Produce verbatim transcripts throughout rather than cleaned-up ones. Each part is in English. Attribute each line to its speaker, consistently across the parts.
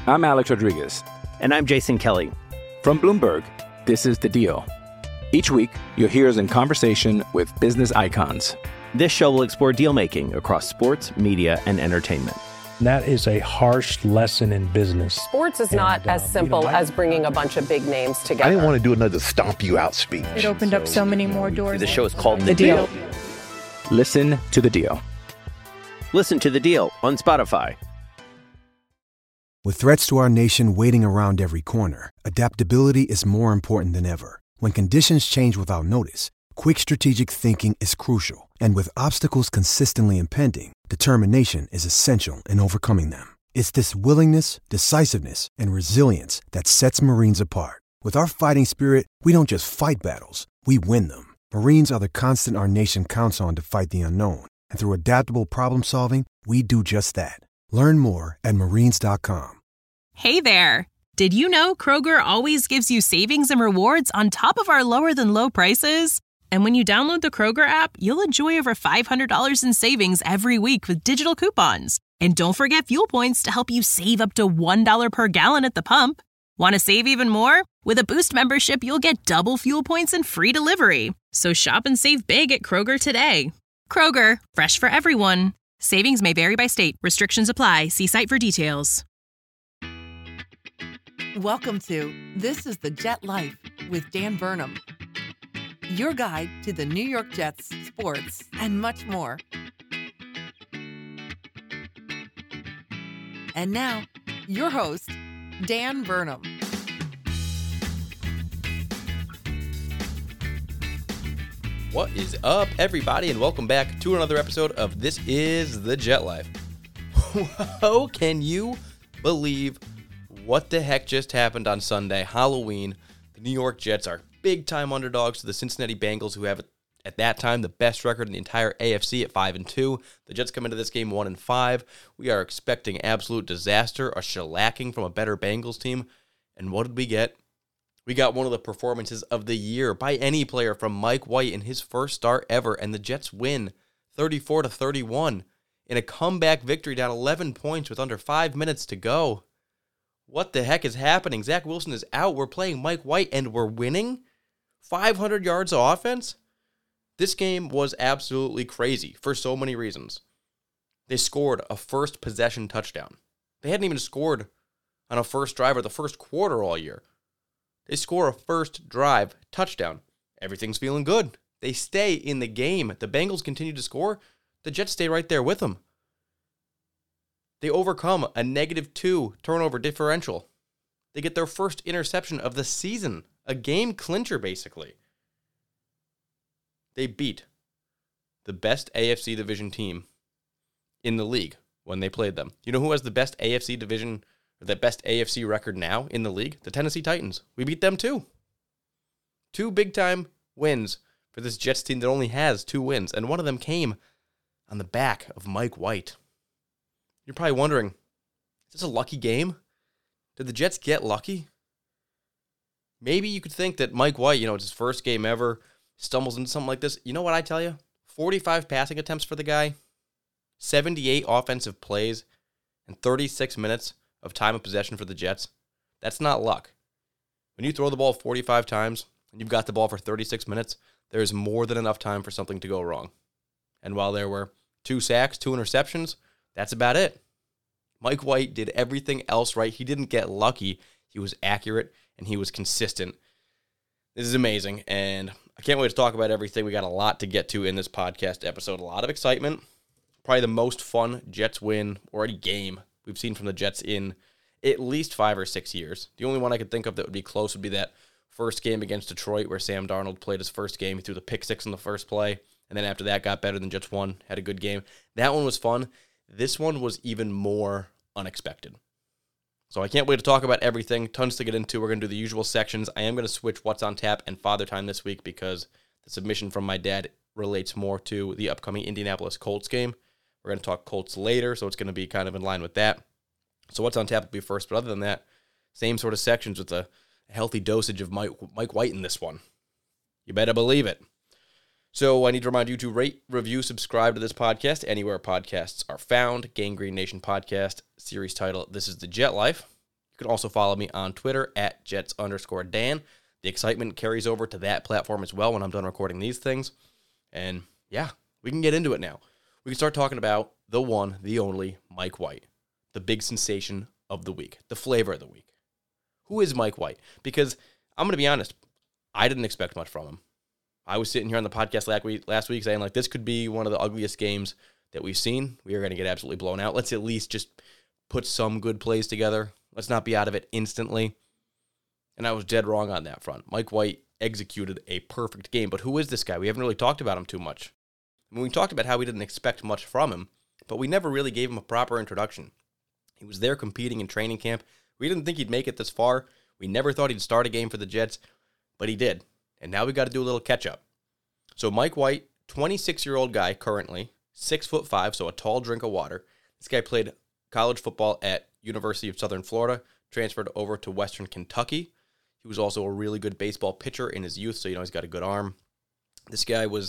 Speaker 1: I'm Alex Rodriguez.
Speaker 2: And I'm Jason Kelly.
Speaker 1: From Bloomberg, this is The Deal. Each week, you'll hear us in conversation with business icons.
Speaker 2: This show will explore deal-making across sports, media, and entertainment.
Speaker 3: That is a harsh lesson in business.
Speaker 4: Sports is not
Speaker 3: and, uh,
Speaker 4: as simple
Speaker 3: you know, I,
Speaker 4: as bringing a bunch of big names together.
Speaker 5: I didn't want to do another stomp you out speech.
Speaker 6: It opened so, up so many more doors.
Speaker 2: The show is called The,
Speaker 6: the
Speaker 2: deal.
Speaker 6: deal.
Speaker 1: Listen to The Deal.
Speaker 2: Listen to The Deal on Spotify.
Speaker 7: With threats to our nation waiting around every corner, adaptability is more important than ever. When conditions change without notice, quick strategic thinking is crucial. And with obstacles consistently impending, determination is essential in overcoming them. It's this willingness, decisiveness, and resilience that sets Marines apart. With our fighting spirit, we don't just fight battles, we win them. Marines are the constant our nation counts on to fight the unknown. And through adaptable problem solving, we do just that. Learn more at marines dot com.
Speaker 8: Hey there! Did you know Kroger always gives you savings and rewards on top of our lower-than-low prices? And when you download the Kroger app, you'll enjoy over five hundred dollars in savings every week with digital coupons. And don't forget fuel points to help you save up to one dollar per gallon at the pump. Want to save even more? With a Boost membership, you'll get double fuel points and free delivery. So shop and save big at Kroger today. Kroger, fresh for everyone. Savings may vary by state. Restrictions apply. See site for details.
Speaker 9: Welcome to This is the Jet Life with Dan Burnham, your guide to the New York Jets, sports, and much more. And now, your host, Dan Burnham.
Speaker 10: What is up, everybody, and welcome back to another episode of This is the Jet Life. How can you believe what the heck just happened on Sunday, Halloween? The New York Jets are big-time underdogs to the Cincinnati Bengals, who have, at that time, the best record in the entire A F C at five and two. The Jets come into this game one and five. We are expecting absolute disaster, a shellacking from a better Bengals team. And what did we get? We got one of the performances of the year by any player from Mike White in his first start ever, and the Jets win thirty-four to thirty-one in a comeback victory down eleven points with under five minutes to go. What the heck is happening? Zach Wilson is out. We're playing Mike White, and we're winning? five hundred yards of offense? This game was absolutely crazy for so many reasons. They scored a first possession touchdown. They hadn't even scored on a first drive or the first quarter all year. They score a first drive touchdown. Everything's feeling good. They stay in the game. The Bengals continue to score. The Jets stay right there with them. They overcome a negative two turnover differential. They get their first interception of the season, a game clincher, basically. They beat the best A F C division team in the league when they played them. You know who has the best A F C division, or the best A F C record now in the league? The Tennessee Titans. We beat them too. Two big-time wins for this Jets team that only has two wins, and one of them came on the back of Mike White. You're probably wondering, is this a lucky game? Did the Jets get lucky? Maybe you could think that Mike White, you know, it's his first game ever, stumbles into something like this. You know what I tell you? forty-five passing attempts for the guy, seventy-eight offensive plays, and thirty-six minutes of time of possession for the Jets. That's not luck. When you throw the ball forty-five times and you've got the ball for thirty-six minutes, there is more than enough time for something to go wrong. And while there were two sacks, two interceptions, that's about it. Mike White did everything else right. He didn't get lucky. He was accurate, and he was consistent. This is amazing, and I can't wait to talk about everything. We got a lot to get to in this podcast episode. A lot of excitement. Probably the most fun Jets win or any game we've seen from the Jets in at least five or six years. The only one I could think of that would be close would be that first game against Detroit where Sam Darnold played his first game. He threw the pick six in the first play, and then after that got better than Jets won, had a good game. That one was fun. This one was even more unexpected. So I can't wait to talk about everything. Tons to get into. We're going to do the usual sections. I am going to switch What's on Tap and Father Time this week because the submission from my dad relates more to the upcoming Indianapolis Colts game. We're going to talk Colts later, so it's going to be kind of in line with that. So What's on Tap will be first. But other than that, same sort of sections with a healthy dosage of Mike, Mike White in this one. You better believe it. So I need to remind you to rate, review, subscribe to this podcast anywhere podcasts are found. Gangrene Nation podcast, series title, This is the Jet Life. You can also follow me on Twitter at Jets underscore Dan. The excitement carries over to that platform as well when I'm done recording these things. And yeah, we can get into it now. We can start talking about the one, the only Mike White, the big sensation of the week, the flavor of the week. Who is Mike White? Because I'm going to be honest, I didn't expect much from him. I was sitting here on the podcast last week, last week saying, like, this could be one of the ugliest games that we've seen. We are going to get absolutely blown out. Let's at least just put some good plays together. Let's not be out of it instantly. And I was dead wrong on that front. Mike White executed a perfect game. But who is this guy? We haven't really talked about him too much. I mean, we talked about how we didn't expect much from him, but we never really gave him a proper introduction. He was there competing in training camp. We didn't think he'd make it this far. We never thought he'd start a game for the Jets, but he did. And now we got to do a little catch-up. So Mike White, twenty-six-year-old guy currently, six foot five, so a tall drink of water. This guy played college football at University of Southern Florida, transferred over to Western Kentucky. He was also a really good baseball pitcher in his youth, so you know he's got a good arm. This guy was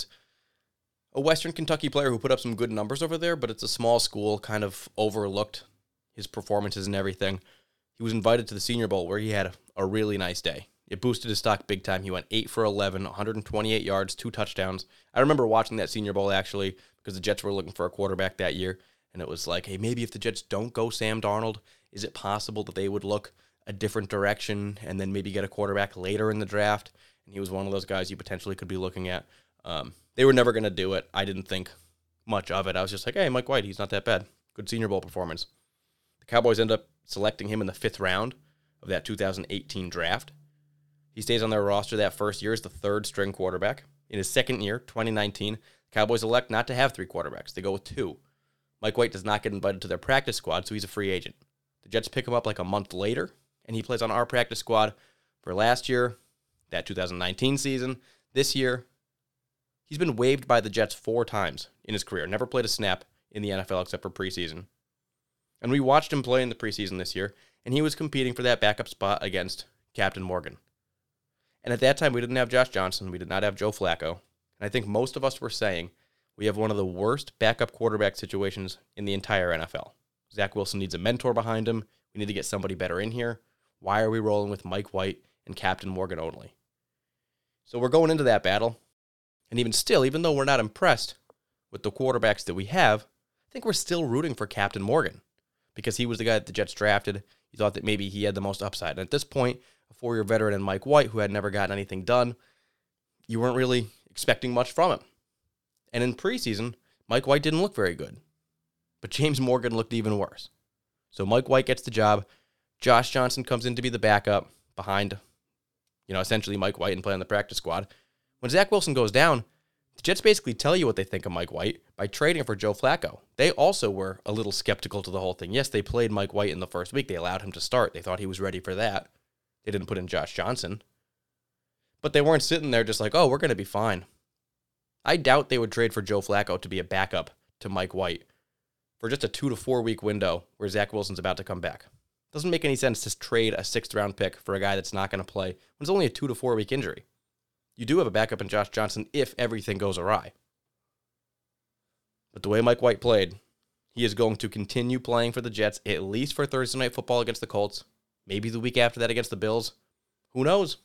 Speaker 10: a Western Kentucky player who put up some good numbers over there, but it's a small school, kind of overlooked his performances and everything. He was invited to the Senior Bowl where he had a, a really nice day. It boosted his stock big time. He went eight for eleven, one hundred twenty-eight yards, two touchdowns. I remember watching that Senior Bowl, actually, because the Jets were looking for a quarterback that year, and it was like, hey, maybe if the Jets don't go Sam Darnold, is it possible that they would look a different direction and then maybe get a quarterback later in the draft? And he was one of those guys you potentially could be looking at. Um, they were never going to do it. I didn't think much of it. I was just like, hey, Mike White, he's not that bad. Good Senior Bowl performance. The Cowboys end up selecting him in the fifth round of that two thousand eighteen draft. He stays on their roster that first year as the third-string quarterback. In his second year, twenty nineteen, the Cowboys elect not to have three quarterbacks. They go with two. Mike White does not get invited to their practice squad, so he's a free agent. The Jets pick him up like a month later, and he plays on our practice squad for last year, that two thousand nineteen season. This year, he's been waived by the Jets four times in his career. Never played a snap in the N F L except for preseason. And we watched him play in the preseason this year, and he was competing for that backup spot against Captain Morgan. And at that time, we didn't have Josh Johnson. We did not have Joe Flacco. And I think most of us were saying we have one of the worst backup quarterback situations in the entire N F L. Zach Wilson needs a mentor behind him. We need to get somebody better in here. Why are we rolling with Mike White and Captain Morgan only? So we're going into that battle. And even still, even though we're not impressed with the quarterbacks that we have, I think we're still rooting for Captain Morgan because he was the guy that the Jets drafted. You thought that maybe he had the most upside. And at this point, a four-year veteran in Mike White, who had never gotten anything done, you weren't really expecting much from him. And in preseason, Mike White didn't look very good. But James Morgan looked even worse. So Mike White gets the job. Josh Johnson comes in to be the backup behind, you know, essentially Mike White and play on the practice squad. When Zach Wilson goes down, the Jets basically tell you what they think of Mike White by trading for Joe Flacco. They also were a little skeptical to the whole thing. Yes, they played Mike White in the first week. They allowed him to start. They thought he was ready for that. They didn't put in Josh Johnson. But they weren't sitting there just like, oh, we're going to be fine. I doubt they would trade for Joe Flacco to be a backup to Mike White for just a two to four week window where Zach Wilson's about to come back. Doesn't make any sense to trade a sixth round pick for a guy that's not going to play when it's only a two to four week injury. You do have a backup in Josh Johnson if everything goes awry. But the way Mike White played, he is going to continue playing for the Jets at least for Thursday Night Football against the Colts. Maybe the week after that against the Bills. Who knows?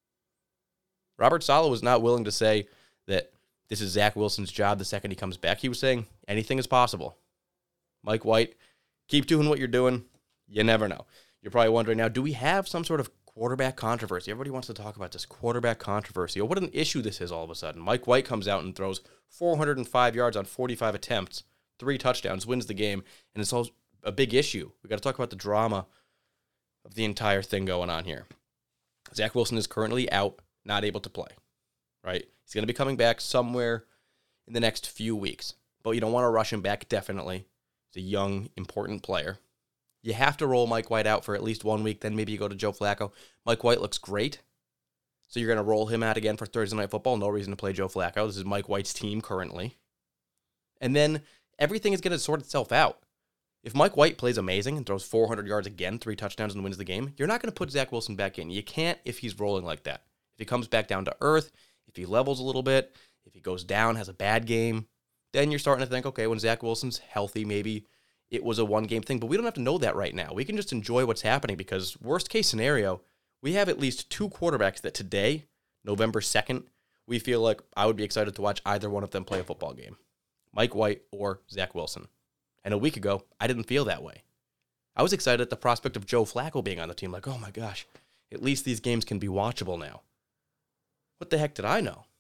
Speaker 10: Robert Saleh was not willing to say that this is Zach Wilson's job the second he comes back. He was saying anything is possible. Mike White, keep doing what you're doing. You never know. You're probably wondering now, do we have some sort of quarterback controversy? Everybody wants to talk about this quarterback controversy. Or what an issue this is all of a sudden. Mike White comes out and throws four hundred five yards on forty-five attempts, three touchdowns, wins the game, and it's all a big issue. We got to talk about the drama of the entire thing going on here. Zach Wilson is currently out, not able to play, right? He's going to be coming back somewhere in the next few weeks, but you don't want to rush him back, definitely. He's a young, important player. You have to roll Mike White out for at least one week, then maybe you go to Joe Flacco. Mike White looks great, so you're going to roll him out again for Thursday Night Football. No reason to play Joe Flacco. This is Mike White's team currently. And then everything is going to sort itself out. If Mike White plays amazing and throws four hundred yards again, three touchdowns and wins the game, you're not going to put Zach Wilson back in. You can't if he's rolling like that. If he comes back down to earth, if he levels a little bit, if he goes down, has a bad game, then you're starting to think, okay, when Zach Wilson's healthy, maybe it was a one-game thing, but we don't have to know that right now. We can just enjoy what's happening because worst-case scenario, we have at least two quarterbacks that today, November second, we feel like I would be excited to watch either one of them play a football game. Mike White or Zach Wilson. And a week ago, I didn't feel that way. I was excited at the prospect of Joe Flacco being on the team. Like, oh my gosh, at least these games can be watchable now. What the heck did I know?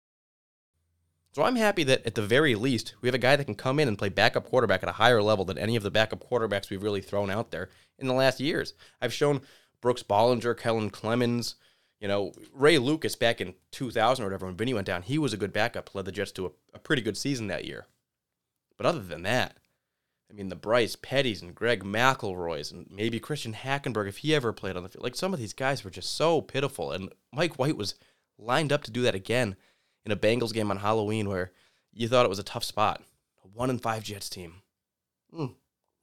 Speaker 10: So I'm happy that at the very least, we have a guy that can come in and play backup quarterback at a higher level than any of the backup quarterbacks we've really thrown out there in the last years. I've shown Brooks Bollinger, Kellen Clemens, you know, Ray Lucas back in two thousand or whatever when Vinny went down. He was a good backup, led the Jets to a, a pretty good season that year. But other than that, I mean, the Bryce Petty's and Greg McElroy's and maybe Christian Hackenberg, if he ever played on the field. Like, some of these guys were just so pitiful. And Mike White was lined up to do that again in a Bengals game on Halloween where you thought it was a tough spot. A one and five Jets team. Mm.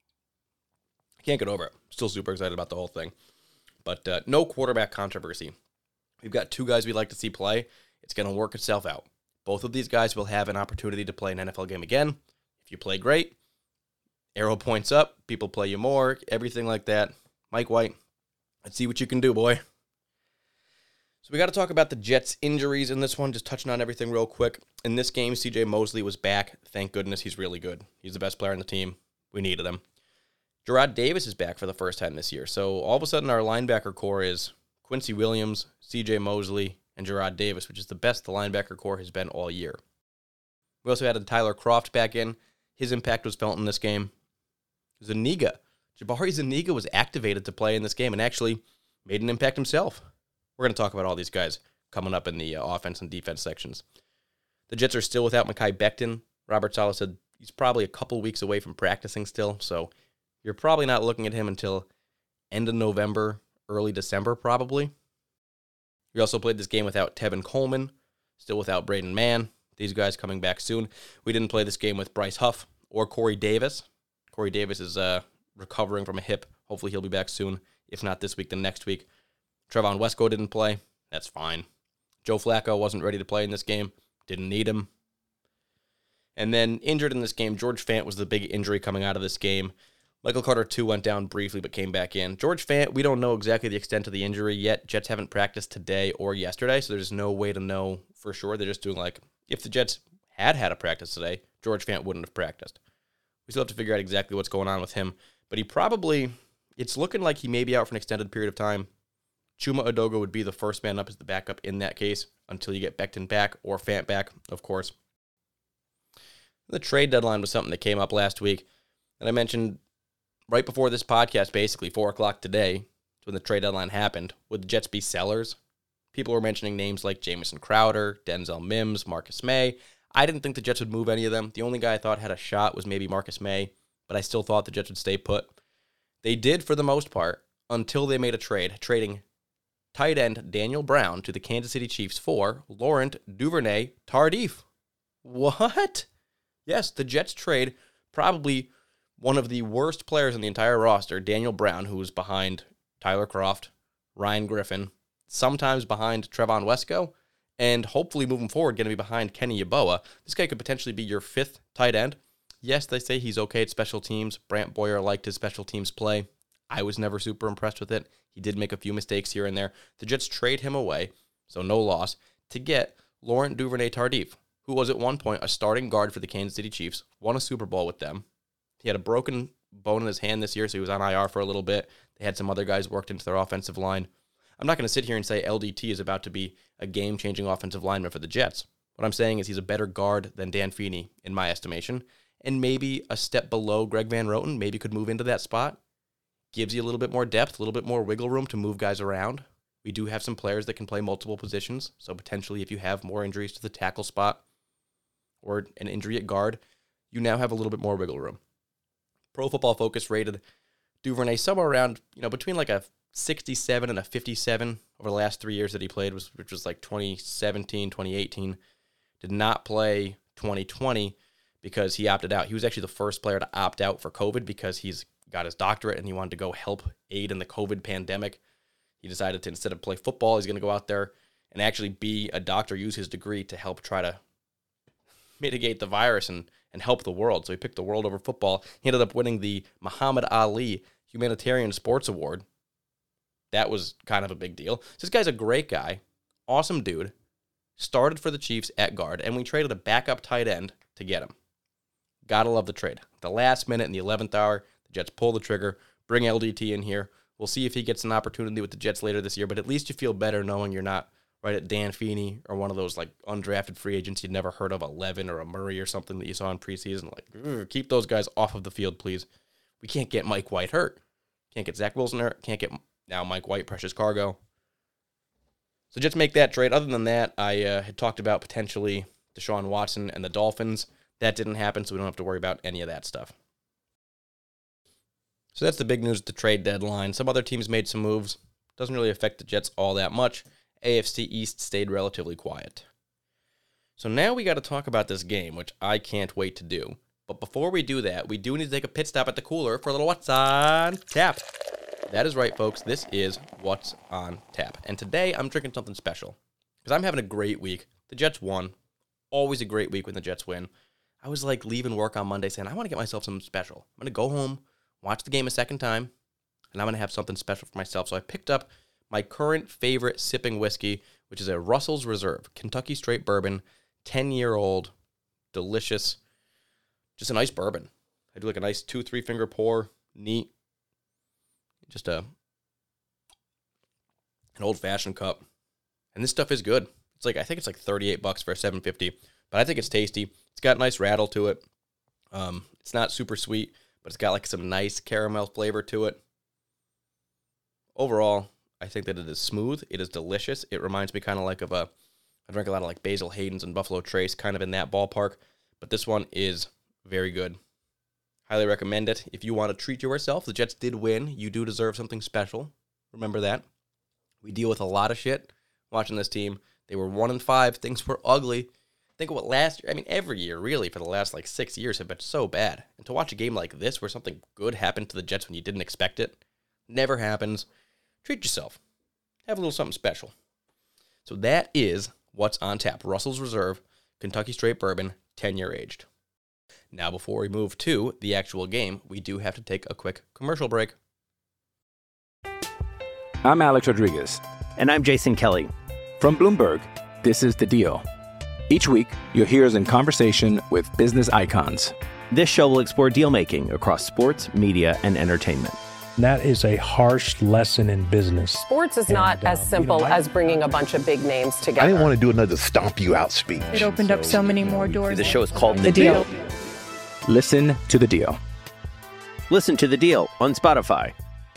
Speaker 10: I can't get over it. Still super excited about the whole thing. But uh, no quarterback controversy. We've got two guys we'd like to see play. It's going to work itself out. Both of these guys will have an opportunity to play an N F L game again. If you play great, arrow points up, people play you more, everything like that. Mike White, let's see what you can do, boy. So we got to talk about the Jets' injuries in this one, just touching on everything real quick. In this game, C J Mosley was back. Thank goodness, he's really good. He's the best player on the team. We needed him. Jarrad Davis is back for the first time this year. So all of a sudden, our linebacker core is Quincy Williams, C J Mosley, and Jarrad Davis, which is the best the linebacker core has been all year. We also added Tyler Kroft back in. His impact was felt in this game. Zuniga. Jabari Zuniga was activated to play in this game and actually made an impact himself. We're going to talk about all these guys coming up in the uh, offense and defense sections. The Jets are still without Mekhi Becton. Robert Saleh said he's probably a couple weeks away from practicing still, so you're probably not looking at him until end of November, early December probably. We also played this game without Tevin Coleman, still without Braden Mann. These guys coming back soon. We didn't play this game with Bryce Huff or Corey Davis. Corey Davis is uh, recovering from a hip. Hopefully he'll be back soon. If not this week, then next week. Trevon Wesco didn't play. That's fine. Joe Flacco wasn't ready to play in this game. Didn't need him. And then injured in this game, George Fant was the big injury coming out of this game. Michael Carter two went down briefly but came back in. George Fant, we don't know exactly the extent of the injury yet. Jets haven't practiced today or yesterday, so there's no way to know for sure. They're just doing like, if the Jets had had a practice today, George Fant wouldn't have practiced. We still have to figure out exactly what's going on with him. But he probably, it's looking like he may be out for an extended period of time. Chuma Edoga would be the first man up as the backup in that case until you get Becton back or Fant back, of course. The trade deadline was something that came up last week. And I mentioned right before this podcast, basically, four o'clock today, when the trade deadline happened, would the Jets be sellers? People were mentioning names like Jamison Crowder, Denzel Mims, Marcus May. I didn't think the Jets would move any of them. The only guy I thought had a shot was maybe Marcus May, but I still thought the Jets would stay put. They did for the most part until they made a trade, trading tight end Daniel Brown to the Kansas City Chiefs for Laurent Duvernay-Tardif. What? Yes, the Jets trade probably one of the worst players in the entire roster, Daniel Brown, who was behind Tyler Kroft, Ryan Griffin, sometimes behind Trevon Wesco, and hopefully moving forward going to be behind Kenny Yeboah. This guy could potentially be your fifth tight end. Yes, they say he's okay at special teams. Brant Boyer liked his special teams play. I was never super impressed with it. He did make a few mistakes here and there. The Jets trade him away, so no loss, to get Laurent Duvernay-Tardif, who was at one point a starting guard for the Kansas City Chiefs, won a Super Bowl with them. He had a broken bone in his hand this year, so he was on I R for a little bit. They had some other guys worked into their offensive line. I'm not going to sit here and say L D T is about to be a game-changing offensive lineman for the Jets. What I'm saying is he's a better guard than Dan Feeney, in my estimation, and maybe a step below Greg Van Roten, maybe could move into that spot. Gives you a little bit more depth, a little bit more wiggle room to move guys around. We do have some players that can play multiple positions, so potentially if you have more injuries to the tackle spot or an injury at guard, you now have a little bit more wiggle room. Pro Football Focus rated Duvernay somewhere around, you know, between like a sixty-seven and a fifty-seven over the last three years that he played, which was like twenty seventeen, twenty eighteen. Did not play twenty twenty because he opted out. He was actually the first player to opt out for COVID because he's got his doctorate and he wanted to go help aid in the COVID pandemic. He decided to, instead of play football, he's going to go out there and actually be a doctor, use his degree to help try to mitigate the virus and, and help the world. So he picked the world over football. He ended up winning the Muhammad Ali Humanitarian Sports Award. That was kind of a big deal. So this guy's a great guy, awesome dude, started for the Chiefs at guard, and we traded a backup tight end to get him. Gotta love the trade. The last minute in the eleventh hour, the Jets pull the trigger, bring L D T in here. We'll see if he gets an opportunity with the Jets later this year, but at least you feel better knowing you're not right at Dan Feeney or one of those like undrafted free agents you'd never heard of, a Levin or a Murray or something that you saw in preseason. Like, keep those guys off of the field, please. We can't get Mike White hurt. Can't get Zach Wilson hurt. Can't get now Mike White, precious cargo. So Jets make that trade. Other than that, I uh, had talked about potentially Deshaun Watson and the Dolphins. That didn't happen, so we don't have to worry about any of that stuff. So that's the big news at the trade deadline. Some other teams made some moves. Doesn't really affect the Jets all that much. A F C East stayed relatively quiet. So now we got to talk about this game, which I can't wait to do. But before we do that, we do need to take a pit stop at the cooler for a little What's on Tap. That is right, folks. This is What's on Tap. And today I'm drinking something special because I'm having a great week. The Jets won. Always a great week when the Jets win. I was like leaving work on Monday saying, I want to get myself something special. I'm going to go home, watch the game a second time, and I'm going to have something special for myself. So I picked up my current favorite sipping whiskey, which is a Russell's Reserve, Kentucky Straight Bourbon, ten-year-old, delicious, just a nice bourbon. I do like a nice two, three-finger pour, neat, just a an old-fashioned cup. And this stuff is good. It's like, I think it's like thirty-eight bucks for a seven fifty, but I think it's tasty. It's got a nice rattle to it. Um, it's not super sweet, but it's got like some nice caramel flavor to it. Overall, I think that it is smooth. It is delicious. It reminds me kind of like of a, I drink a lot of like Basil Hayden's and Buffalo Trace, kind of in that ballpark. But this one is very good. Highly recommend it. If you want to treat yourself, the Jets did win. You do deserve something special. Remember that. We deal with a lot of shit watching this team. They were one and five. Things were ugly. Think of what last year, I mean, every year, really, for the last like six years have been so bad. And to watch a game like this where something good happened to the Jets when you didn't expect it, never happens. Treat yourself. Have a little something special. So that is What's on Tap. Russell's Reserve, Kentucky Straight Bourbon, ten-year aged. Now, before we move to the actual game, we do have to take a quick commercial break.
Speaker 1: I'm Alex Rodriguez.
Speaker 2: And I'm Jason Kelly.
Speaker 1: From Bloomberg, this is The Deal. Each week, you'll hear us in conversation with business icons.
Speaker 2: This show will explore deal-making across sports, media, and entertainment.
Speaker 3: That is a harsh lesson in business.
Speaker 4: Sports is
Speaker 3: And,
Speaker 4: not as
Speaker 3: um,
Speaker 4: simple
Speaker 3: you know, I-
Speaker 4: as bringing a bunch of big names together.
Speaker 5: I didn't want to do another stomp you out speech.
Speaker 6: It opened up so many more doors.
Speaker 2: The show is called
Speaker 6: The
Speaker 2: The
Speaker 6: Deal.
Speaker 2: Deal.
Speaker 1: Listen to The Deal.
Speaker 2: Listen to The Deal on Spotify.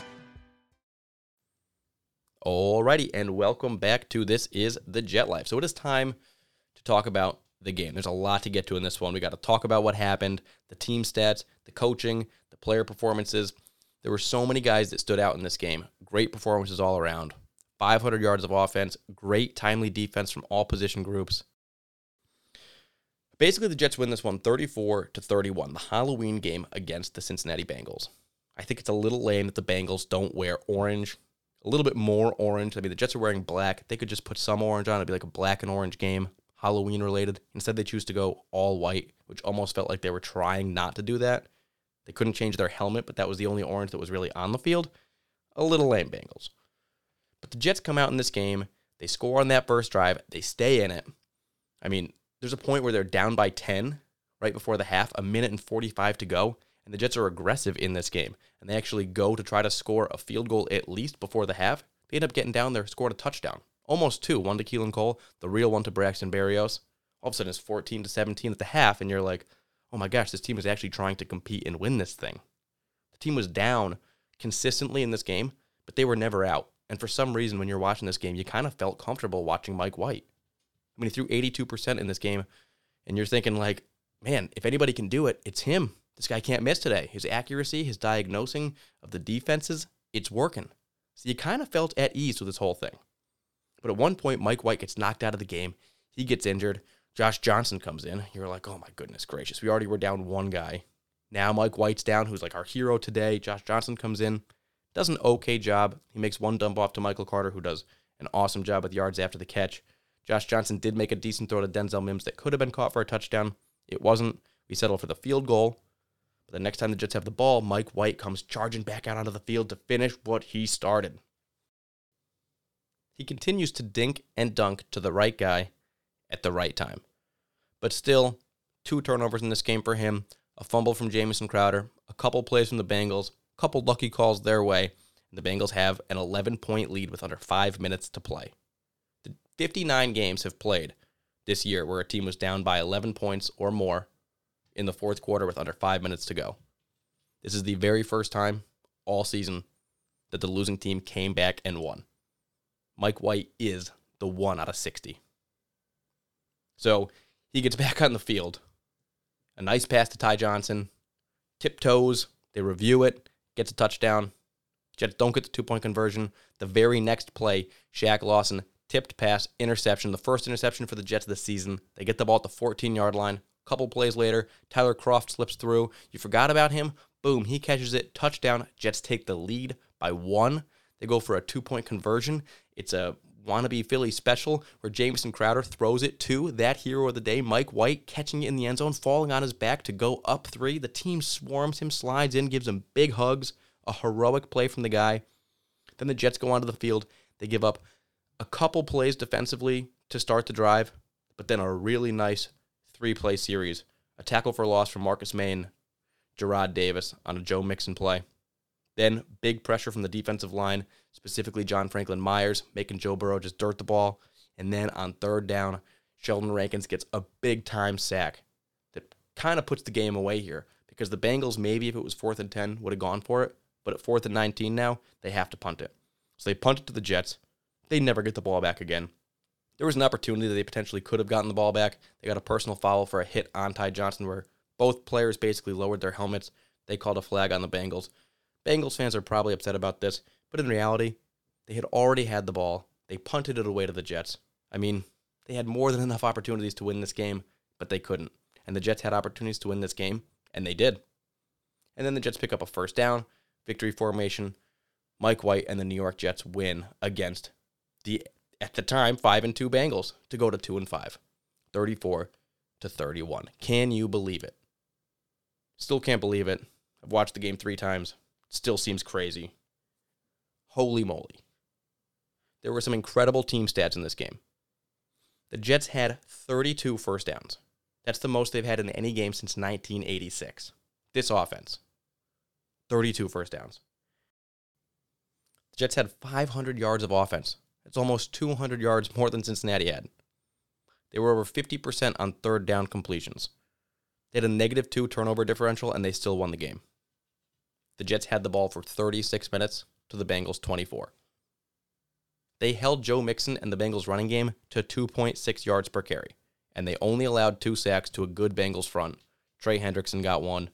Speaker 10: Alrighty, and welcome back to This is the Jet Life. So it is time to talk about the game. There's a lot to get to in this one. We got to talk about what happened, the team stats, the coaching, the player performances. There were so many guys that stood out in this game. Great performances all around. five hundred yards of offense, great timely defense from all position groups. Basically, the Jets win this one thirty-four to thirty-one, the Halloween game against the Cincinnati Bengals. I think it's a little lame that the Bengals don't wear orange. A little bit more orange. I mean, the Jets are wearing black. They could just put some orange on. It'd be like a black and orange game, Halloween related. Instead, they choose to go all white, which almost felt like they were trying not to do that. They couldn't change their helmet, but that was the only orange that was really on the field. A little lame, Bengals. But the Jets come out in this game. They score on that first drive. They stay in it. I mean, there's a point where they're down by ten right before the half, a minute and forty-five to go, and the Jets are aggressive in this game. And they actually go to try to score a field goal at least before the half. They end up getting down there, scored a touchdown. Almost two. One to Keelan Cole, the real one to Braxton Berrios. All of a sudden it's fourteen to seventeen at the half, and you're like, oh my gosh, this team is actually trying to compete and win this thing. The team was down consistently in this game, but they were never out. And for some reason, when you're watching this game, you kind of felt comfortable watching Mike White. I mean, he threw eighty-two percent in this game, and you're thinking like, man, if anybody can do it, it's him. This guy can't miss today. His accuracy, his diagnosing of the defenses, it's working. So you kind of felt at ease with this whole thing. But at one point, Mike White gets knocked out of the game. He gets injured. Josh Johnson comes in. You're like, oh my goodness gracious. We already were down one guy. Now Mike White's down, who's like our hero today. Josh Johnson comes in. Does an okay job. He makes one dump off to Michael Carter, who does an awesome job with yards after the catch. Josh Johnson did make a decent throw to Denzel Mims that could have been caught for a touchdown. It wasn't. We settle for the field goal. But the next time the Jets have the ball, Mike White comes charging back out onto the field to finish what he started. He continues to dink and dunk to the right guy at the right time. But still, two turnovers in this game for him, a fumble from Jamison Crowder, a couple plays from the Bengals, a couple lucky calls their way, and the Bengals have an eleven-point lead with under five minutes to play. The fifty-nine games have played this year where a team was down by eleven points or more in the fourth quarter with under five minutes to go. This is the very first time all season that the losing team came back and won. Mike White is the one out of sixty. So he gets back on the field. A nice pass to Ty Johnson. Tiptoes. They review it. Gets a touchdown. Jets don't get the two-point conversion. The very next play, Shaq Lawson, tipped pass, interception. The first interception for the Jets this season. They get the ball at the fourteen-yard line. A couple plays later, Tyler Kroft slips through. You forgot about him. Boom, he catches it. Touchdown. Jets take the lead by one. They go for a two-point conversion. It's a wannabe Philly special where Jamison Crowder throws it to that hero of the day, Mike White, catching it in the end zone, falling on his back to go up three. The team swarms him, slides in, gives him big hugs. A heroic play from the guy. Then the Jets go onto the field. They give up a couple plays defensively to start the drive, but then a really nice three-play series. A tackle for loss from Marcus May and Gerard Davis on a Joe Mixon play. Then big pressure from the defensive line, specifically John Franklin Myers, making Joe Burrow just dirt the ball. And then on third down, Sheldon Rankins gets a big-time sack that kind of puts the game away here because the Bengals, maybe if it was fourth and ten, would have gone for it. But at fourth and nineteen now, they have to punt it. So they punt it to the Jets. They never get the ball back again. There was an opportunity that they potentially could have gotten the ball back. They got a personal foul for a hit on Ty Johnson where both players basically lowered their helmets. They called a flag on the Bengals. Bengals fans are probably upset about this, but in reality, they had already had the ball. They punted it away to the Jets. I mean, they had more than enough opportunities to win this game, but they couldn't. And the Jets had opportunities to win this game, and they did. And then the Jets pick up a first down, victory formation. Mike White and the New York Jets win against the, at the time, five and two Bengals to go to two and five, thirty-four to thirty-one. Can you believe it? Still can't believe it. I've watched the game three times. Still seems crazy. Holy moly. There were some incredible team stats in this game. The Jets had thirty-two first downs. That's the most they've had in any game since nineteen eighty-six. This offense. thirty-two first downs. The Jets had five hundred yards of offense. That's almost two hundred yards more than Cincinnati had. They were over fifty percent on third down completions. They had a negative two turnover differential, and they still won the game. The Jets had the ball for thirty-six minutes to the Bengals' twenty-four. They held Joe Mixon and the Bengals' running game to two point six yards per carry, and they only allowed two sacks to a good Bengals front. Trey Hendrickson got one.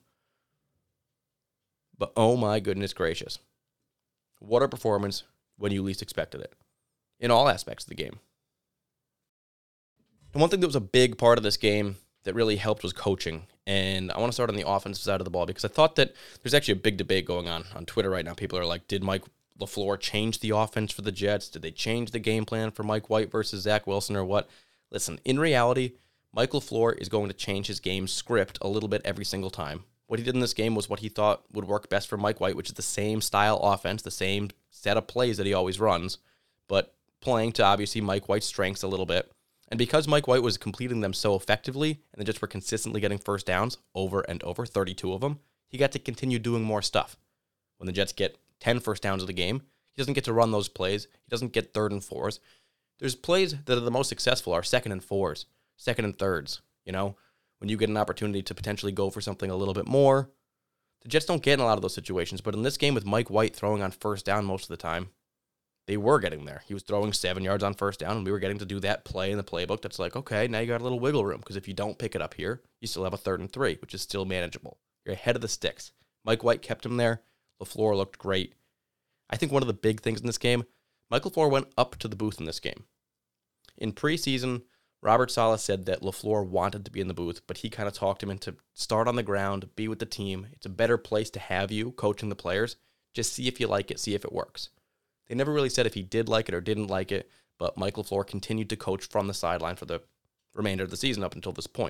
Speaker 10: But oh my goodness gracious. What a performance when you least expected it, in all aspects of the game. And one thing that was a big part of this game that really helped was coaching. And I want to start on the offensive side of the ball because I thought that there's actually a big debate going on on Twitter right now. People are like, did Mike LaFleur change the offense for the Jets? Did they change the game plan for Mike White versus Zach Wilson or what? Listen, in reality, Mike LaFleur is going to change his game script a little bit every single time. What he did in this game was what he thought would work best for Mike White, which is the same style offense, the same set of plays that he always runs, but playing to obviously Mike White's strengths a little bit. And because Mike White was completing them so effectively, and the Jets were consistently getting first downs over and over, thirty-two of them, he got to continue doing more stuff. When the Jets get ten first downs of the game, he doesn't get to run those plays. He doesn't get third and fours. There's plays that are the most successful are second and fours, second and thirds, you know, when you get an opportunity to potentially go for something a little bit more. The Jets don't get in a lot of those situations, but in this game with Mike White throwing on first down most of the time, they were getting there. He was throwing seven yards on first down, and we were getting to do that play in the playbook that's like, okay, now you got a little wiggle room, because if you don't pick it up here, you still have a third and three, which is still manageable. You're ahead of the sticks. Mike White kept him there. LaFleur looked great. I think one of the big things in this game, Mike LaFleur went up to the booth in this game. In preseason, Robert Saleh said that LaFleur wanted to be in the booth, but he kind of talked him into start on the ground, be with the team. It's a better place to have you coaching the players. Just see if you like it, see if it works. They never really said if he did like it or didn't like it, but Mike LaFleur continued to coach from the sideline for the remainder of the season up until this point.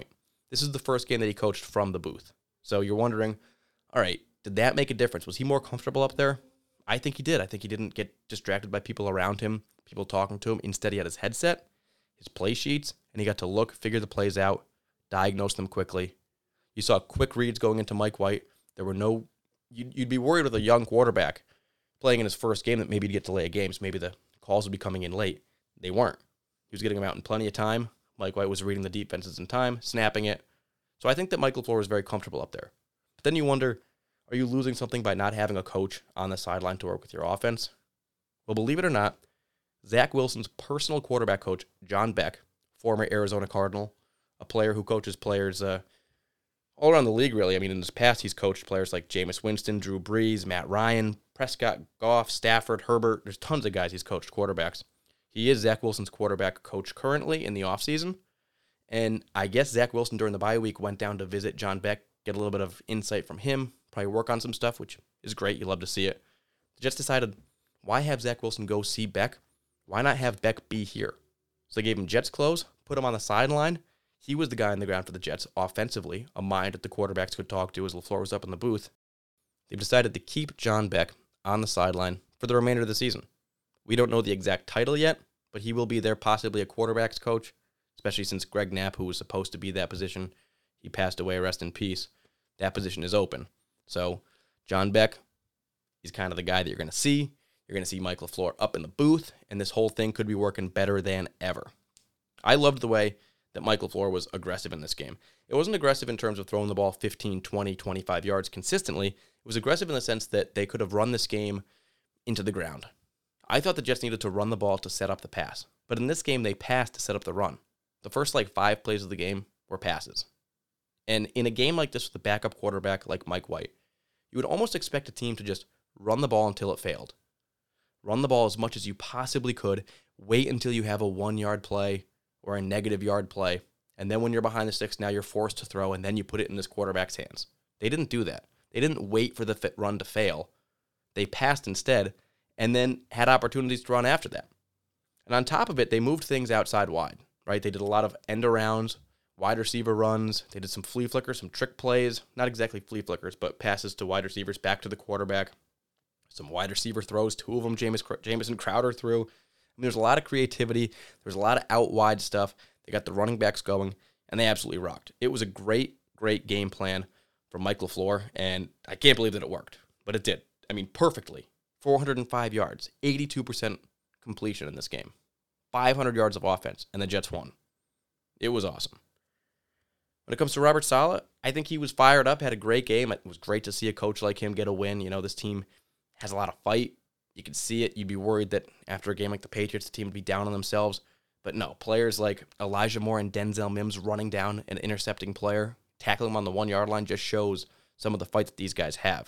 Speaker 10: This is the first game that he coached from the booth. So you're wondering, all right, did that make a difference? Was he more comfortable up there? I think he did. I think he didn't get distracted by people around him, people talking to him. Instead, he had his headset, his play sheets, and he got to look, figure the plays out, diagnose them quickly. You saw quick reads going into Mike White. There were no, you'd, you'd be worried with a young quarterback playing in his first game that maybe he'd get delay of games. Maybe the calls would be coming in late. They weren't. He was getting them out in plenty of time. Mike White was reading the defenses in time, snapping it. So I think that Mike LaFleur was very comfortable up there. But then you wonder, are you losing something by not having a coach on the sideline to work with your offense? Well, believe it or not, Zach Wilson's personal quarterback coach, John Beck, former Arizona Cardinal, a player who coaches players uh, all around the league, really. I mean, in his past, he's coached players like Jameis Winston, Drew Brees, Matt Ryan, Prescott, Goff, Stafford, Herbert. There's tons of guys he's coached quarterbacks. He is Zach Wilson's quarterback coach currently in the offseason. And I guess Zach Wilson during the bye week went down to visit John Beck, get a little bit of insight from him, probably work on some stuff, which is great. You love to see it. The Jets decided, why have Zach Wilson go see Beck? Why not have Beck be here? So they gave him Jets clothes, put him on the sideline. He was the guy on the ground for the Jets offensively, a mind that the quarterbacks could talk to as LaFleur was up in the booth. They've decided to keep John Beck on the sideline for the remainder of the season. We don't know the exact title yet, but he will be there, possibly a quarterback's coach, especially since Greg Knapp, who was supposed to be that position, he passed away, rest in peace. That position is open. So John Beck, he's kind of the guy that you're going to see. You're going to see Mike LaFleur up in the booth, and this whole thing could be working better than ever. I loved the way that Mike LaFleur was aggressive in this game. It wasn't aggressive in terms of throwing the ball fifteen, twenty, twenty-five yards consistently. It was aggressive in the sense that they could have run this game into the ground. I thought the Jets needed to run the ball to set up the pass, but in this game, they passed to set up the run. The first, like, five plays of the game were passes. And in a game like this with a backup quarterback like Mike White, you would almost expect a team to just run the ball until it failed. Run the ball as much as you possibly could, wait until you have a one-yard play or a negative yard play, and then when you're behind the sticks, now you're forced to throw, and then you put it in this quarterback's hands. They didn't do that. They didn't wait for the fit run to fail. They passed instead, and then had opportunities to run after that. And on top of it, they moved things outside wide, right? They did a lot of end-arounds, wide receiver runs. They did some flea flickers, some trick plays. Not exactly flea flickers, but passes to wide receivers back to the quarterback. Some wide receiver throws, two of them James, Jamison Crowder threw. I mean, there's a lot of creativity. There's a lot of out-wide stuff. They got the running backs going, and they absolutely rocked. It was a great, great game plan from Mike LaFleur, and I can't believe that it worked, but it did. I mean, perfectly. four hundred five yards, eighty-two percent completion in this game, five hundred yards of offense, and the Jets won. It was awesome. When it comes to Robert Saleh, I think he was fired up, had a great game. It was great to see a coach like him get a win. You know, this team has a lot of fight. You could see it. You'd be worried that after a game like the Patriots, the team would be down on themselves. But no, players like Elijah Moore and Denzel Mims running down an intercepting player, tackling him on the one-yard line just shows some of the fight that these guys have.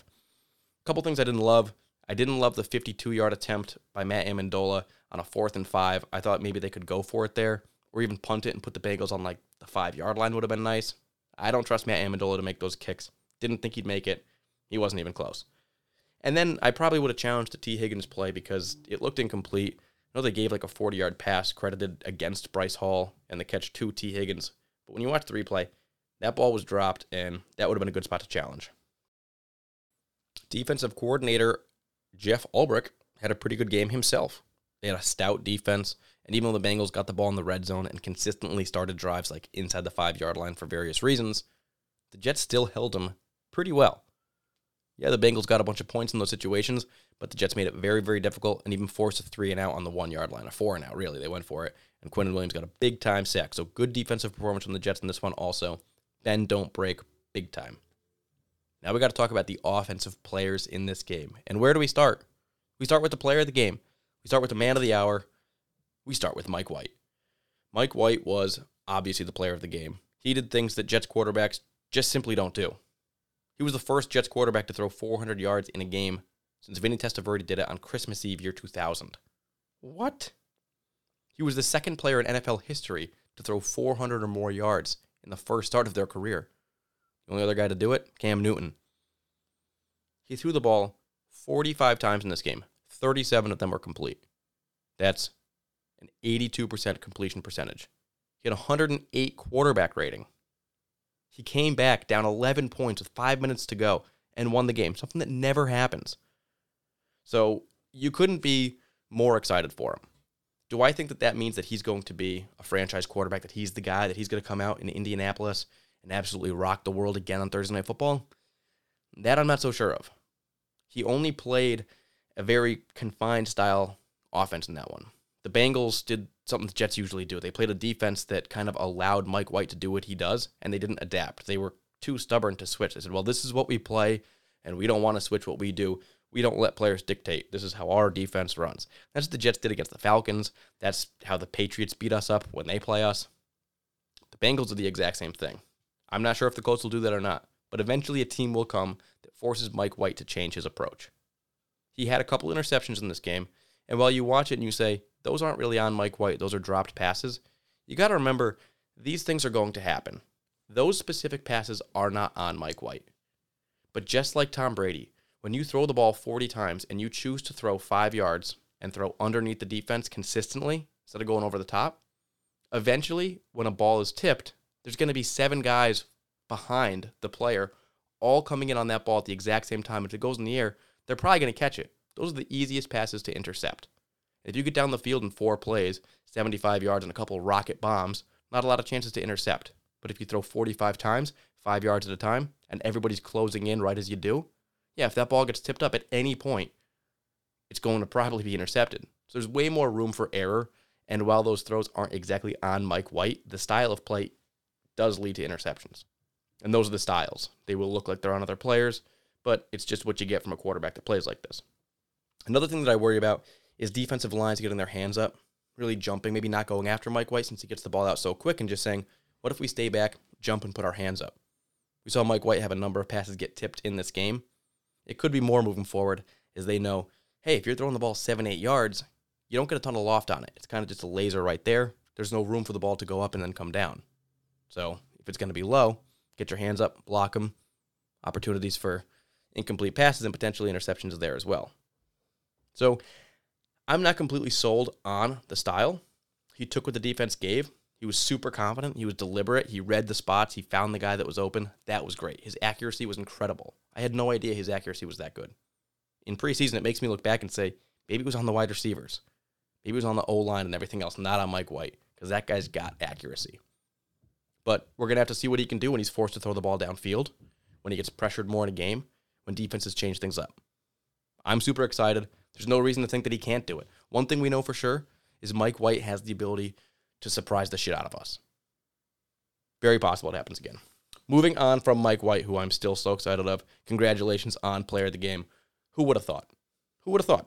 Speaker 10: A couple things I didn't love. I didn't love the fifty-two-yard attempt by Matt Amendola on a fourth and five. I thought maybe they could go for it there or even punt it and put the Bengals on like the five-yard line would have been nice. I don't trust Matt Amendola to make those kicks. Didn't think he'd make it. He wasn't even close. And then I probably would have challenged the T. Higgins play because it looked incomplete. I know they gave like a forty-yard pass credited against Bryce Hall and the catch to T. Higgins. But when you watch the replay, that ball was dropped, and that would have been a good spot to challenge. Defensive coordinator Jeff Ulbrich had a pretty good game himself. They had a stout defense, and even though the Bengals got the ball in the red zone and consistently started drives like inside the five-yard line for various reasons, the Jets still held them pretty well. Yeah, the Bengals got a bunch of points in those situations, but the Jets made it very, very difficult and even forced a three and out on the one-yard line, a four and out, really. They went for it, and Quinnen Williams got a big-time sack. So good defensive performance from the Jets in this one also. Bend, don't break, big time. Now we got to talk about the offensive players in this game. And where do we start? We start with the player of the game. We start with the man of the hour. We start with Mike White. Mike White was obviously the player of the game. He did things that Jets quarterbacks just simply don't do. He was the first Jets quarterback to throw four hundred yards in a game since Vinny Testaverde did it on Christmas Eve year two thousand. What? He was the second player in N F L history to throw four hundred or more yards in the first start of their career. The only other guy to do it, Cam Newton. He threw the ball forty-five times in this game. thirty-seven of them were complete. That's an eighty-two percent completion percentage. He had a one hundred eight quarterback rating. He came back down eleven points with five minutes to go and won the game, something that never happens. So you couldn't be more excited for him. Do I think that that means that he's going to be a franchise quarterback, that he's the guy, that he's going to come out in Indianapolis and absolutely rock the world again on Thursday Night Football? That I'm not so sure of. He only played a very confined style offense in that one. The Bengals did something the Jets usually do. They played a defense that kind of allowed Mike White to do what he does, and they didn't adapt. They were too stubborn to switch. They said, well, this is what we play, and we don't want to switch what we do. We don't let players dictate. This is how our defense runs. That's what the Jets did against the Falcons. That's how the Patriots beat us up when they play us. The Bengals are the exact same thing. I'm not sure if the Colts will do that or not, but eventually a team will come that forces Mike White to change his approach. He had a couple interceptions in this game, and while you watch it and you say, those aren't really on Mike White, those are dropped passes, you got to remember, these things are going to happen. Those specific passes are not on Mike White. But just like Tom Brady, when you throw the ball forty times and you choose to throw five yards and throw underneath the defense consistently instead of going over the top, eventually, when a ball is tipped, there's going to be seven guys behind the player all coming in on that ball at the exact same time. If it goes in the air, they're probably going to catch it. Those are the easiest passes to intercept. If you get down the field in four plays, seventy-five yards and a couple rocket bombs, not a lot of chances to intercept. But if you throw forty-five times, five yards at a time, and everybody's closing in right as you do, yeah, if that ball gets tipped up at any point, it's going to probably be intercepted. So there's way more room for error, and while those throws aren't exactly on Mike White, the style of play does lead to interceptions. And those are the styles. They will look like they're on other players, but it's just what you get from a quarterback that plays like this. Another thing that I worry about is defensive lines getting their hands up, really jumping, maybe not going after Mike White since he gets the ball out so quick, and just saying, what if we stay back, jump, and put our hands up? We saw Mike White have a number of passes get tipped in this game. It could be more moving forward as they know, hey, if you're throwing the ball seven, eight yards, you don't get a ton of loft on it. It's kind of just a laser right there. There's no room for the ball to go up and then come down. So if it's going to be low, get your hands up, block them. Opportunities for incomplete passes and potentially interceptions there as well. So I'm not completely sold on the style. He took what the defense gave. He was super confident. He was deliberate. He read the spots. He found the guy that was open. That was great. His accuracy was incredible. I had no idea his accuracy was that good. In preseason, it makes me look back and say, maybe it was on the wide receivers. Maybe it was on the O-line and everything else, not on Mike White, because that guy's got accuracy. But we're going to have to see what he can do when he's forced to throw the ball downfield, when he gets pressured more in a game, when defenses change things up. I'm super excited. There's no reason to think that he can't do it. One thing we know for sure is Mike White has the ability to surprise the shit out of us. Very possible it happens again. Moving on from Mike White, who I'm still so excited of. Congratulations on player of the game. Who would have thought? Who would have thought?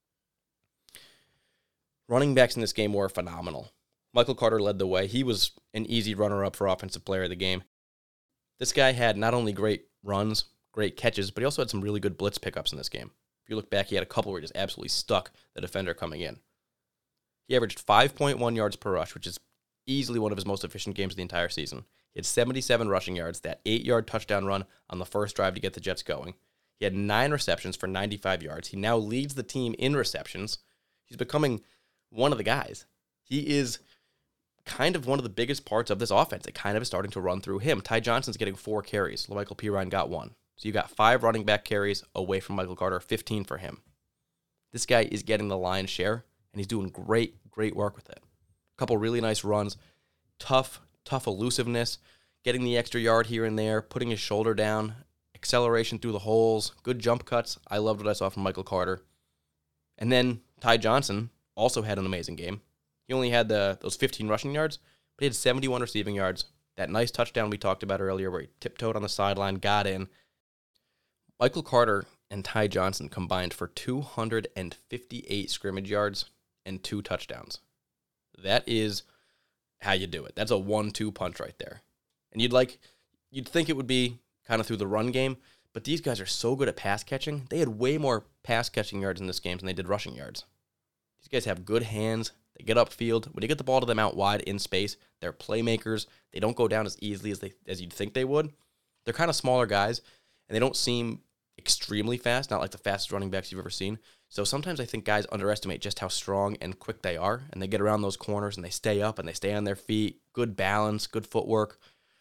Speaker 10: Running backs in this game were phenomenal. Michael Carter led the way. He was an easy runner-up for offensive player of the game. This guy had not only great runs, great catches, but he also had some really good blitz pickups in this game. If you look back, he had a couple where he just absolutely stuck the defender coming in. He averaged five point one yards per rush, which is easily one of his most efficient games of the entire season. He had seventy-seven rushing yards, that eight-yard touchdown run on the first drive to get the Jets going. He had nine receptions for ninety-five yards. He now leads the team in receptions. He's becoming one of the guys. He is kind of one of the biggest parts of this offense. It kind of is starting to run through him. Ty Johnson's getting four carries. LaMichael Pirine got one. So you got five running back carries away from Michael Carter, fifteen for him. This guy is getting the lion's share, and he's doing great, great work with it. A couple really nice runs, tough, tough elusiveness, getting the extra yard here and there, putting his shoulder down, acceleration through the holes, good jump cuts. I loved what I saw from Michael Carter. And then Ty Johnson also had an amazing game. He only had the those fifteen rushing yards, but he had seventy-one receiving yards. That nice touchdown we talked about earlier where he tiptoed on the sideline, got in. Michael Carter and Ty Johnson combined for two hundred fifty-eight scrimmage yards and two touchdowns. That is how you do it. That's a one two punch right there. And you'd like, you'd think it would be kind of through the run game, but these guys are so good at pass catching. They had way more pass catching yards in this game than they did rushing yards. These guys have good hands. They get upfield. When you get the ball to them out wide in space, they're playmakers. They don't go down as easily as they as you'd think they would. They're kind of smaller guys, and they don't seem extremely fast, not like the fastest running backs you've ever seen. So sometimes I think guys underestimate just how strong and quick they are, and they get around those corners, and they stay up, and they stay on their feet. Good balance, good footwork.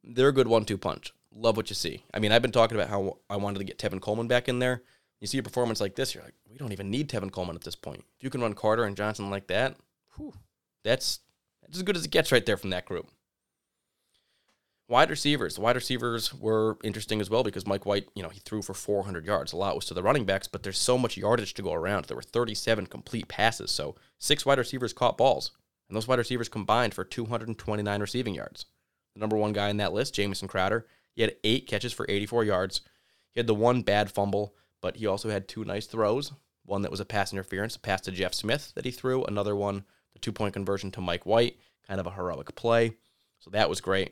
Speaker 10: they're a good one two punch. Love what you see. I mean, I've been talking about how I wanted to get Tevin Coleman back in there. You see a performance like this, you're like, we don't even need Tevin Coleman at this point. If you can run Carter and Johnson like that, whew, that's, that's as good as it gets right there from that group. Wide receivers. The wide receivers were interesting as well because Mike White, you know, he threw for four hundred yards. A lot was to the running backs, but there's so much yardage to go around. There were thirty-seven complete passes, so six wide receivers caught balls, and those wide receivers combined for two hundred twenty-nine receiving yards. The number one guy in that list, Jamison Crowder, he had eight catches for eighty-four yards. He had the one bad fumble, but he also had two nice throws. One that was a pass interference, a pass to Jeff Smith that he threw. Another one, the two-point conversion to Mike White, kind of a heroic play. So that was great.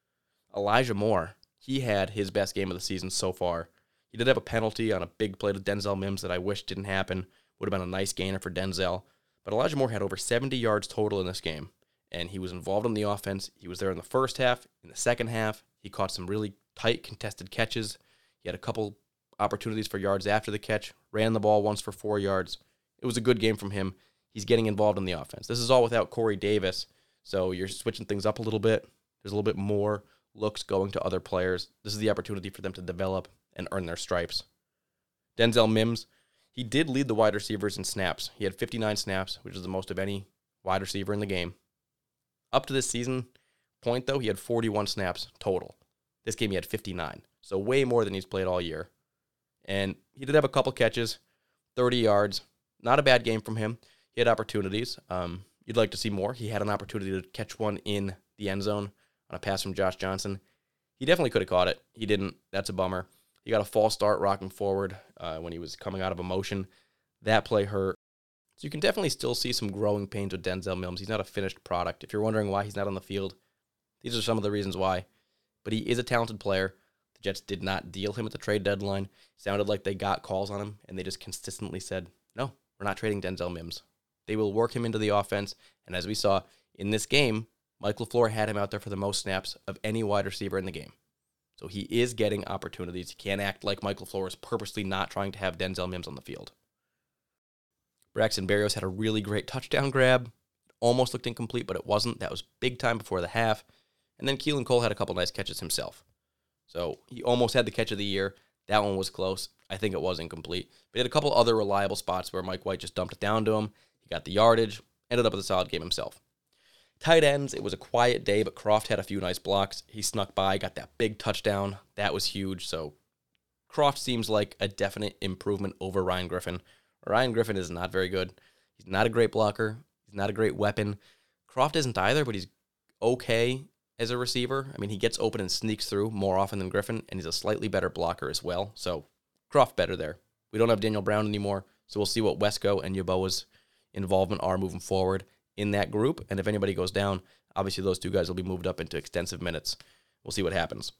Speaker 10: Elijah Moore, he had his best game of the season so far. He did have a penalty on a big play to Denzel Mims that I wish didn't happen. Would have been a nice gainer for Denzel. But Elijah Moore had over seventy yards total in this game, and he was involved in the offense. He was there in the first half. In the second half, he caught some really tight contested catches. He had a couple opportunities for yards after the catch, ran the ball once for four yards. It was a good game from him. He's getting involved in the offense. This is all without Corey Davis, so you're switching things up a little bit. There's a little bit more looks going to other players. This is the opportunity for them to develop and earn their stripes. Denzel Mims, he did lead the wide receivers in snaps. He had fifty-nine snaps, which is the most of any wide receiver in the game. Up to this season point, though, he had forty-one snaps total. This game he had fifty-nine, so way more than he's played all year. And he did have a couple catches, thirty yards. Not a bad game from him. He had opportunities. Um, you'd like to see more. He had an opportunity to catch one in the end zone on a pass from Josh Johnson. He definitely could have caught it. He didn't. That's a bummer. He got a false start rocking forward uh, when he was coming out of a motion. That play hurt. So you can definitely still see some growing pains with Denzel Mims. He's not a finished product. If you're wondering why he's not on the field, these are some of the reasons why. But he is a talented player. The Jets did not deal him at the trade deadline. Sounded like they got calls on him, and they just consistently said, no, we're not trading Denzel Mims. They will work him into the offense, and as we saw in this game, Mike LaFleur had him out there for the most snaps of any wide receiver in the game. So he is getting opportunities. He can't act like Mike LaFleur is purposely not trying to have Denzel Mims on the field. Braxton Berrios had a really great touchdown grab. It almost looked incomplete, but it wasn't. That was big time before the half. And then Keelan Cole had a couple nice catches himself. So he almost had the catch of the year. That one was close. I think it was incomplete. But he had a couple other reliable spots where Mike White just dumped it down to him. He got the yardage, ended up with a solid game himself. Tight ends, it was a quiet day, but Croft had a few nice blocks. He snuck by, got that big touchdown. That was huge. So Croft seems like a definite improvement over Ryan Griffin. Ryan Griffin is not very good. He's not a great blocker. He's not a great weapon. Croft isn't either, but he's okay as a receiver. I mean, he gets open and sneaks through more often than Griffin, and he's a slightly better blocker as well. So Croft better there. We don't have Daniel Brown anymore, so we'll see what Wesco and Yeboah's involvement are moving forward in that group. And if anybody goes down, obviously those two guys will be moved up into extensive minutes. We'll see what happens.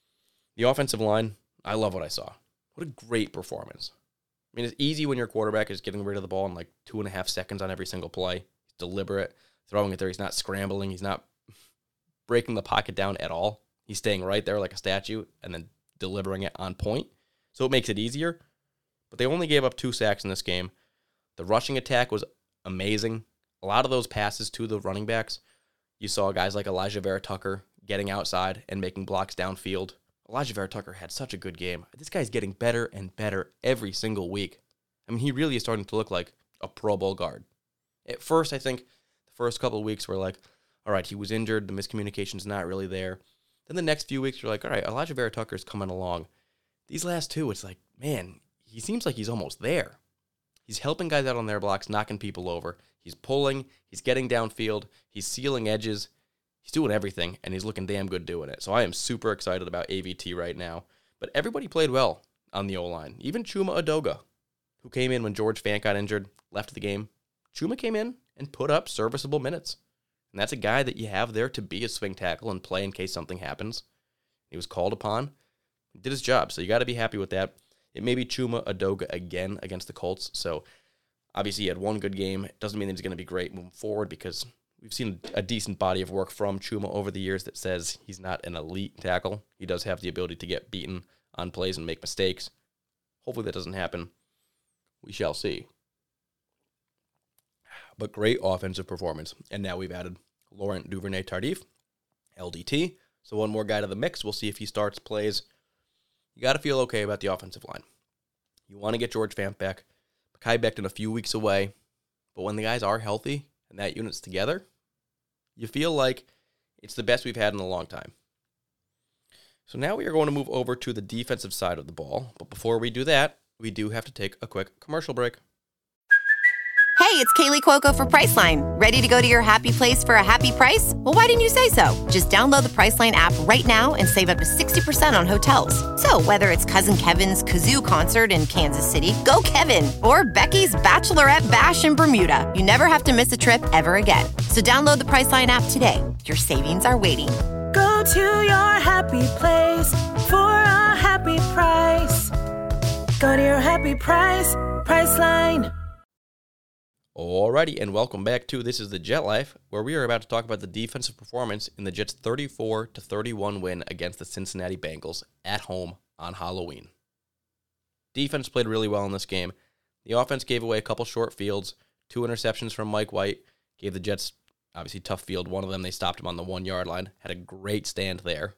Speaker 10: The offensive line, I love what I saw. What a great performance. I mean, it's easy when your quarterback is getting rid of the ball in like two and a half seconds on every single play. He's deliberate, throwing it there. He's not scrambling. He's not breaking the pocket down at all. He's staying right there like a statue and then delivering it on point. So it makes it easier. But they only gave up two sacks in this game. The rushing attack was amazing. A lot of those passes to the running backs, you saw guys like Elijah Vera-Tucker getting outside and making blocks downfield. Elijah Vera-Tucker had such a good game. This guy's getting better and better every single week. I mean, he really is starting to look like a Pro Bowl guard. At first, I think the first couple of weeks were like, all right, he was injured, the miscommunication's not really there. Then the next few weeks, you're like, all right, Elijah Vera-Tucker's coming along. These last two, it's like, man, he seems like he's almost there. He's helping guys out on their blocks, knocking people over. He's pulling, he's getting downfield, he's sealing edges. He's doing everything, and he's looking damn good doing it. So I am super excited about A V T right now. But everybody played well on the O-line. Even Chuma Edoga, who came in when George Fant got injured, left the game. Chuma came in and put up serviceable minutes. And that's a guy that you have there to be a swing tackle and play in case something happens. He was called upon, did his job, so you got to be happy with that. It may be Chuma Edoga again against the Colts, so obviously he had one good game. It doesn't mean that he's going to be great moving forward because we've seen a decent body of work from Chuma over the years that says he's not an elite tackle. He does have the ability to get beaten on plays and make mistakes. Hopefully that doesn't happen. We shall see. But great offensive performance. And now we've added Laurent Duvernay-Tardif, L D T, So one more guy to the mix. We'll see if he starts, plays. You got to feel okay about the offensive line. You want to get George Fant back. Mekhi Becton a few weeks away. But when the guys are healthy and that unit's together, you feel like it's the best we've had in a long time. So now we are going to move over to the defensive side of the ball. But before we do that, we do have to take a quick commercial break.
Speaker 11: Hey, it's Kaylee Cuoco for Priceline. Ready to go to your happy place for a happy price? Well, why didn't you say so? Just download the Priceline app right now and save up to sixty percent on hotels. So whether it's Cousin Kevin's Kazoo Concert in Kansas City, go Kevin, or Becky's Bachelorette Bash in Bermuda, you never have to miss a trip ever again. So download the Priceline app today. Your savings are waiting.
Speaker 12: Go to your happy place for a happy price. Go to your happy price, Priceline.
Speaker 10: Alrighty, and welcome back to This is the Jet Life, where we are about to talk about the defensive performance in the Jets' thirty-four to thirty-one win against the Cincinnati Bengals at home on Halloween. Defense played really well in this game. The offense gave away a couple short fields, two interceptions from Mike White, gave the Jets obviously tough field. One of them, they stopped him on the one-yard line, had a great stand there.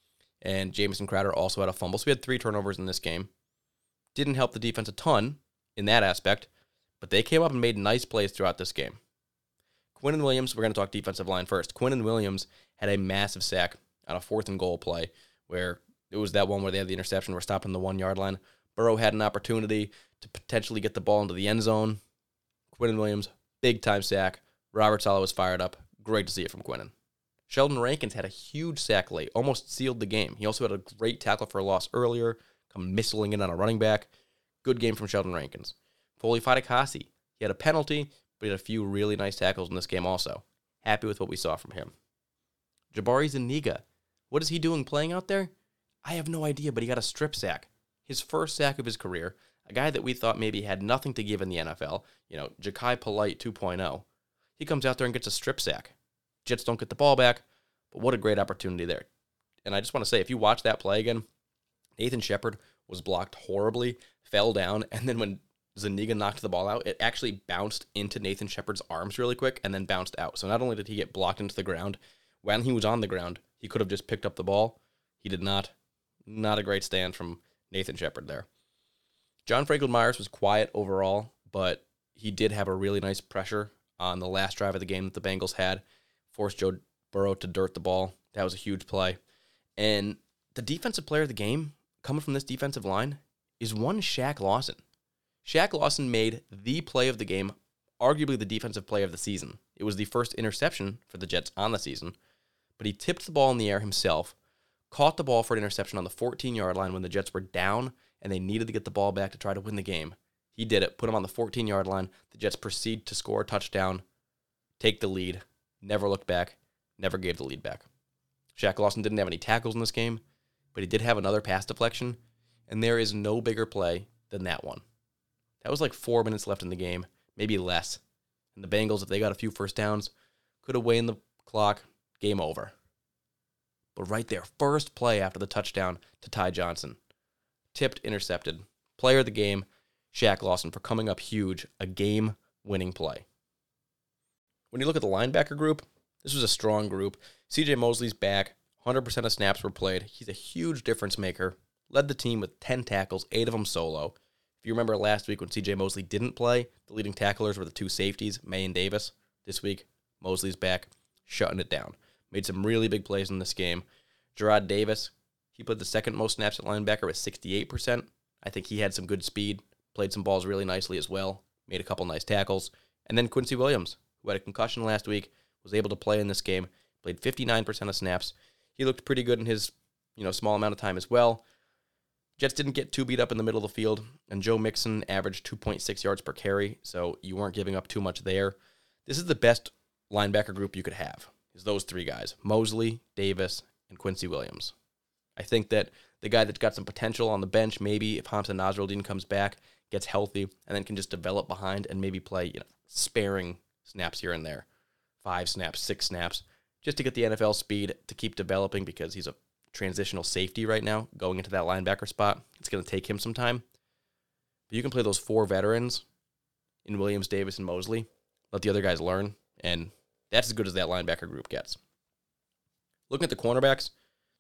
Speaker 10: And Jamison Crowder also had a fumble, so we had three turnovers in this game. Didn't help the defense a ton in that aspect, but they came up and made nice plays throughout this game. Quinnen Williams, we're going to talk defensive line first. Quinnen Williams had a massive sack on a fourth and goal play where it was that one where they had the interception. We're stopping the one-yard line. Burrow had an opportunity to potentially get the ball into the end zone. Quinnen Williams, big-time sack. Robert Saleh was fired up. Great to see it from Quinnen. Sheldon Rankins had a huge sack late, almost sealed the game. He also had a great tackle for a loss earlier, come missiling in on a running back. Good game from Sheldon Rankins. Foley Fatukasi, he had a penalty, but he had a few really nice tackles in this game also. Happy with what we saw from him. Jabari Zuniga, what is he doing playing out there? I have no idea, but he got a strip sack. His first sack of his career, a guy that we thought maybe had nothing to give in the N F L, you know, Ja'Kai Polite two point oh. He comes out there and gets a strip sack. Jets don't get the ball back, but what a great opportunity there. And I just want to say, if you watch that play again, Nathan Shepard was blocked horribly, fell down, and then when Zuniga knocked the ball out, it actually bounced into Nathan Shepard's arms really quick and then bounced out. So not only did he get blocked into the ground, when he was on the ground, he could have just picked up the ball. He did not. Not a great stand from Nathan Shepard there. John Franklin Myers was quiet overall, but he did have a really nice pressure on the last drive of the game that the Bengals had. Forced Joe Burrow to dirt the ball. That was a huge play. And the defensive player of the game, coming from this defensive line, is one Shaq Lawson. Shaq Lawson made the play of the game, arguably the defensive play of the season. It was the first interception for the Jets on the season, but he tipped the ball in the air himself, caught the ball for an interception on the fourteen-yard line when the Jets were down and they needed to get the ball back to try to win the game. He did it, put him on the fourteen-yard line. The Jets proceed to score a touchdown, take the lead, never looked back, never gave the lead back. Shaq Lawson didn't have any tackles in this game, but he did have another pass deflection, and there is no bigger play than that one. That was like four minutes left in the game, maybe less. And the Bengals, if they got a few first downs, could have waned the clock, game over. But right there, first play after the touchdown to Ty Johnson. Tipped, intercepted. Player of the game, Shaq Lawson, for coming up huge, a game-winning play. When you look at the linebacker group, this was a strong group. C J Mosley's back. one hundred percent of snaps were played. He's a huge difference maker. Led the team with ten tackles, eight of them solo. If you remember last week when C J Mosley didn't play, the leading tacklers were the two safeties, May and Davis. This week, Mosley's back, shutting it down. Made some really big plays in this game. Gerard Davis, he played the second most snaps at linebacker with sixty-eight percent. I think he had some good speed, played some balls really nicely as well, made a couple nice tackles. And then Quincy Williams, who had a concussion last week, was able to play in this game, played fifty-nine percent of snaps. He looked pretty good in his, you know, small amount of time as well. Jets didn't get too beat up in the middle of the field, and Joe Mixon averaged two point six yards per carry, so you weren't giving up too much there. This is the best linebacker group you could have, is those three guys, Mosley, Davis, and Quincy Williams. I think that the guy that's got some potential on the bench, maybe if Hamza Nasruddin comes back, gets healthy, and then can just develop behind and maybe play, you know, sparing snaps here and there. Five snaps, six snaps, just to get the N F L speed to keep developing because he's a transitional safety right now, going into that linebacker spot. It's going to take him some time. But you can play those four veterans in Williams, Davis, and Mosley. Let the other guys learn, and that's as good as that linebacker group gets. Looking at the cornerbacks,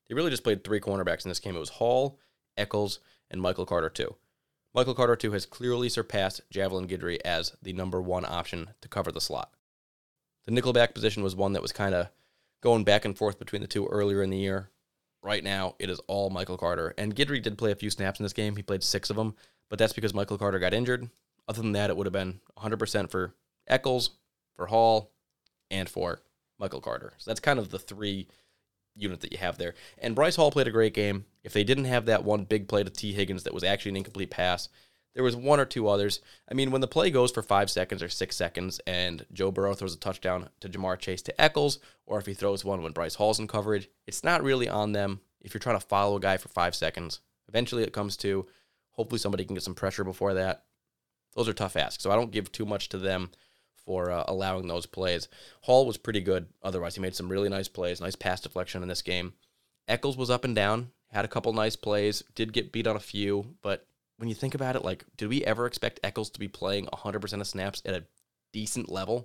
Speaker 10: They really just played three cornerbacks in this game. It was Hall, Eccles, and Michael Carter two. Michael Carter two has clearly surpassed Javelin Guidry as the number one option to cover the slot. The nickelback position was one that was kind of going back and forth between the two earlier in the year. Right now, it is all Michael Carter. And Guidry did play a few snaps in this game. He played six of them, but that's because Michael Carter got injured. Other than that, it would have been one hundred percent for Eccles, for Hall, and for Michael Carter. So that's kind of the three unit that you have there. And Bryce Hall played a great game. If they didn't have that one big play to T. Higgins that was actually an incomplete pass, there was one or two others. I mean, when the play goes for five seconds or six seconds and Joe Burrow throws a touchdown to Jamar Chase to Eccles, or if he throws one when Bryce Hall's in coverage, it's not really on them if you're trying to follow a guy for five seconds. Eventually it comes to, hopefully somebody can get some pressure before that. Those are tough asks, so I don't give too much to them for uh, allowing those plays. Hall was pretty good otherwise. He made some really nice plays, nice pass deflection in this game. Eccles was up and down, had a couple nice plays, did get beat on a few, but when you think about it, like, did we ever expect Eccles to be playing one hundred percent of snaps at a decent level?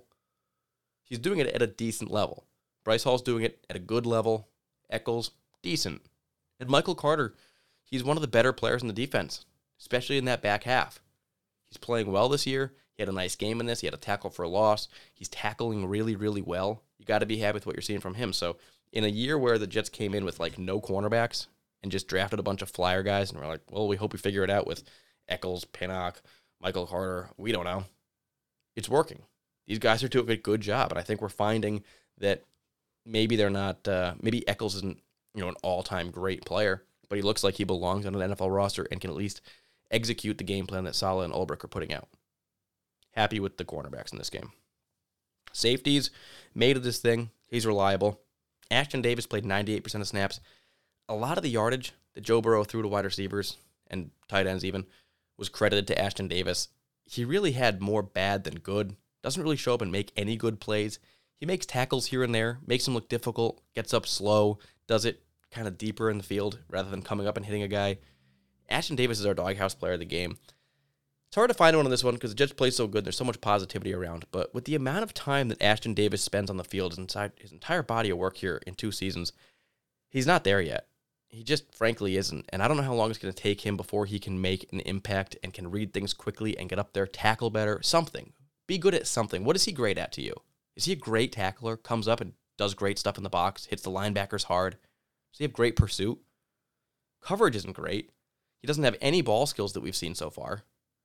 Speaker 10: He's doing it at a decent level. Bryce Hall's doing it at a good level. Eccles, decent. And Michael Carter, he's one of the better players in the defense, especially in that back half. He's playing well this year. He had a nice game in this. He had a tackle for a loss. He's tackling really, really well. You got to be happy with what you're seeing from him. So in a year where the Jets came in with like no cornerbacks and just drafted a bunch of flyer guys, and we're like, well, we hope we figure it out with Eccles, Pinnock, Michael Carter. We don't know. It's working. These guys are doing a good job, and I think we're finding that maybe they're not, uh, maybe Eccles isn't, you know, an all-time great player, but he looks like he belongs on an N F L roster and can at least execute the game plan that Saleh and Ulbrich are putting out. Happy with the cornerbacks in this game. Safeties made of this thing. He's reliable. Ashton Davis played ninety-eight percent of snaps. A lot of the yardage that Joe Burrow threw to wide receivers and tight ends even was credited to Ashton Davis. He really had more bad than good. Doesn't really show up and make any good plays. He makes tackles here and there, makes them look difficult, gets up slow, does it kind of deeper in the field rather than coming up and hitting a guy. Ashton Davis is our doghouse player of the game. It's hard to find one on this one because the Jets play so good. There's so much positivity around. But with the amount of time that Ashton Davis spends on the field, his, inside, his entire body of work here in two seasons, he's not there yet. He just frankly isn't. And I don't know how long it's going to take him before he can make an impact and can read things quickly and get up there, tackle better, something. Be good at something. What is he great at to you? Is he a great tackler, comes up and does great stuff in the box, hits the linebackers hard? Does he have great pursuit? Coverage isn't great. He doesn't have any ball skills that we've seen so far.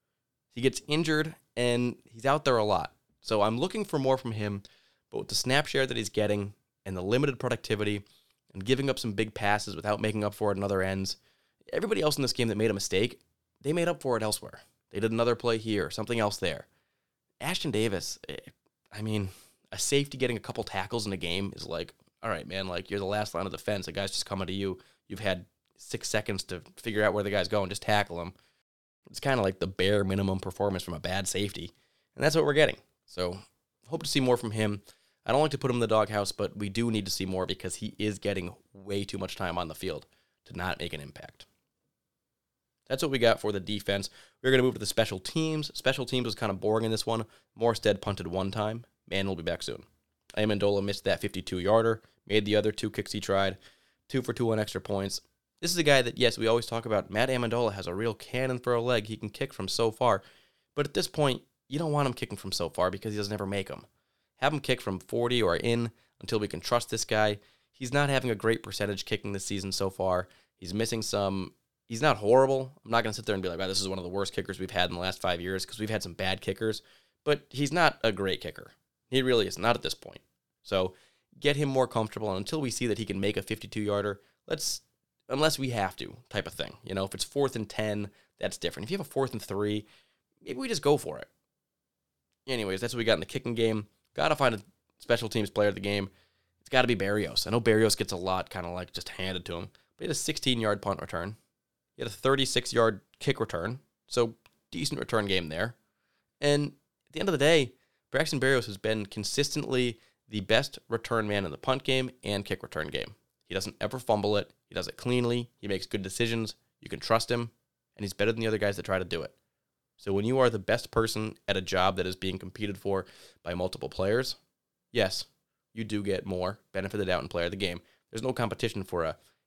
Speaker 10: He gets injured, and he's out there a lot. So I'm looking for more from him, but with the snap share that he's getting and the limited productivity and giving up some big passes without making up for it in other ends, everybody else in this game that made a mistake, they made up for it elsewhere. They did another play here, something else there. Ashton Davis, I mean, a safety getting a couple tackles in a game is like, all right, man, like you're the last line of defense. The guy's just coming to you. You've had six seconds to figure out where the guy's going. Just tackle him. It's kind of like the bare minimum performance from a bad safety, and that's what we're getting. So hope to see more from him. I don't like to put him in the doghouse, but we do need to see more because he is getting way too much time on the field to not make an impact. That's what we got for the defense. We're going to move to the special teams. Special teams was kind of boring in this one. Morstead punted one time. Man will be back soon. Amendola missed that fifty-two-yarder, made the other two kicks he tried, two for two on extra points. This is a guy that, yes, we always talk about. Matt Amendola has a real cannon for a leg. He can kick from so far. But at this point, you don't want him kicking from so far because he doesn't ever make them. Have him kick from forty or in until we can trust this guy. He's not having a great percentage kicking this season so far. He's missing some. He's not horrible. I'm not going to sit there and be like, wow, this is one of the worst kickers we've had in the last five years because we've had some bad kickers. But he's not a great kicker. He really is, not at this point. So get him more comfortable. And until we see that he can make a fifty-two-yarder, let's... unless we have to, type of thing. You know, if it's fourth and ten, that's different. If you have a fourth and three, maybe we just go for it. Anyways, that's what we got in the kicking game. Got to find a special teams player of the game. It's got to be Berrios. I know Berrios gets a lot kind of like just handed to him. But he had a sixteen-yard punt return. He had a thirty-six-yard kick return. So, decent return game there. And at the end of the day, Braxton Berrios has been consistently the best return man in the punt game and kick return game. He doesn't ever fumble it. He does it cleanly. He makes good decisions. You can trust him. And he's better than the other guys that try to do it. So when you are the best person at a job that is being competed for by multiple players, yes, you do get more benefit of the doubt and player of the game. There's no competition for a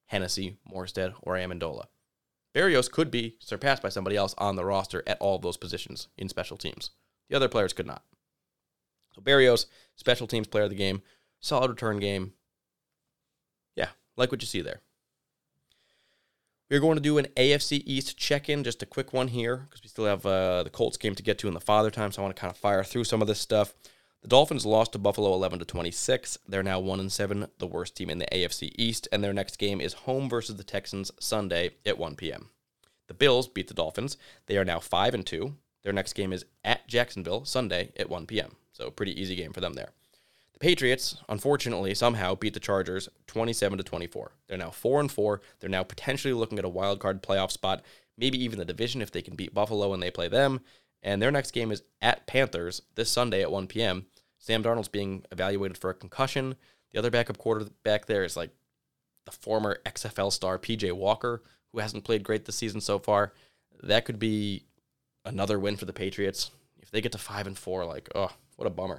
Speaker 10: Hennessy, Morstead, or Amendola. Berrios could be surpassed by somebody else on the roster at all of those positions in special teams. The other players could not. So Berrios, special teams player of the game, solid return game. Yeah, like what you see there. We're going to do an A F C East check-in, just a quick one here, because we still have uh, the Colts game to get to in the Father Time, so I want to kind of fire through some of this stuff. The Dolphins lost to Buffalo eleven to twenty-six. They're now one and seven, the worst team in the A F C East, and their next game is home versus the Texans Sunday at one p.m. The Bills beat the Dolphins. They are now five and two. Their next game is at Jacksonville Sunday at one p.m., so pretty easy game for them there. The Patriots, unfortunately, somehow beat the Chargers twenty-seven to twenty-four. They're now four and four. They're now potentially looking at a wild card playoff spot, maybe even the division if they can beat Buffalo and they play them. And their next game is at Panthers this Sunday at one p.m. Sam Darnold's being evaluated for a concussion. The other backup quarterback there is like the former X F L star P J Walker, who hasn't played great this season so far. That could be another win for the Patriots. If they get to five and four, like, oh, what a bummer.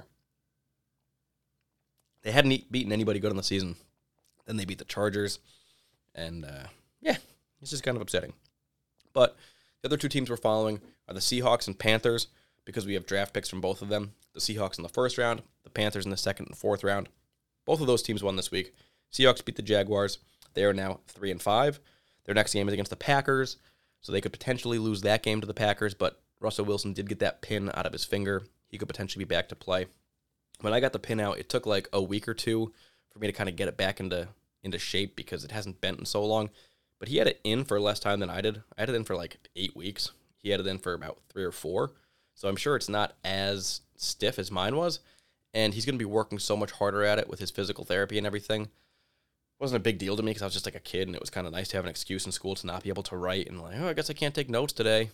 Speaker 10: They hadn't beaten anybody good in the season. Then they beat the Chargers. And, uh, yeah, it's just kind of upsetting. But the other two teams we're following are the Seahawks and Panthers, because we have draft picks from both of them. The Seahawks in the first round, the Panthers in the second and fourth round. Both of those teams won this week. Seahawks beat the Jaguars. They are now three and five. Their next game is against the Packers, so they could potentially lose that game to the Packers, but Russell Wilson did get that pin out of his finger. He could potentially be back to play. When I got the pin out, it took like a week or two for me to kind of get it back into, into shape because it hasn't bent in so long. But he had it in for less time than I did. I had it in for like eight weeks. He had it in for about three or four. So I'm sure it's not as stiff as mine was. And he's going to be working so much harder at it with his physical therapy and everything. It wasn't a big deal to me because I was just like a kid, and it was kind of nice to have an excuse in school to not be able to write and like, oh, I guess I can't take notes today.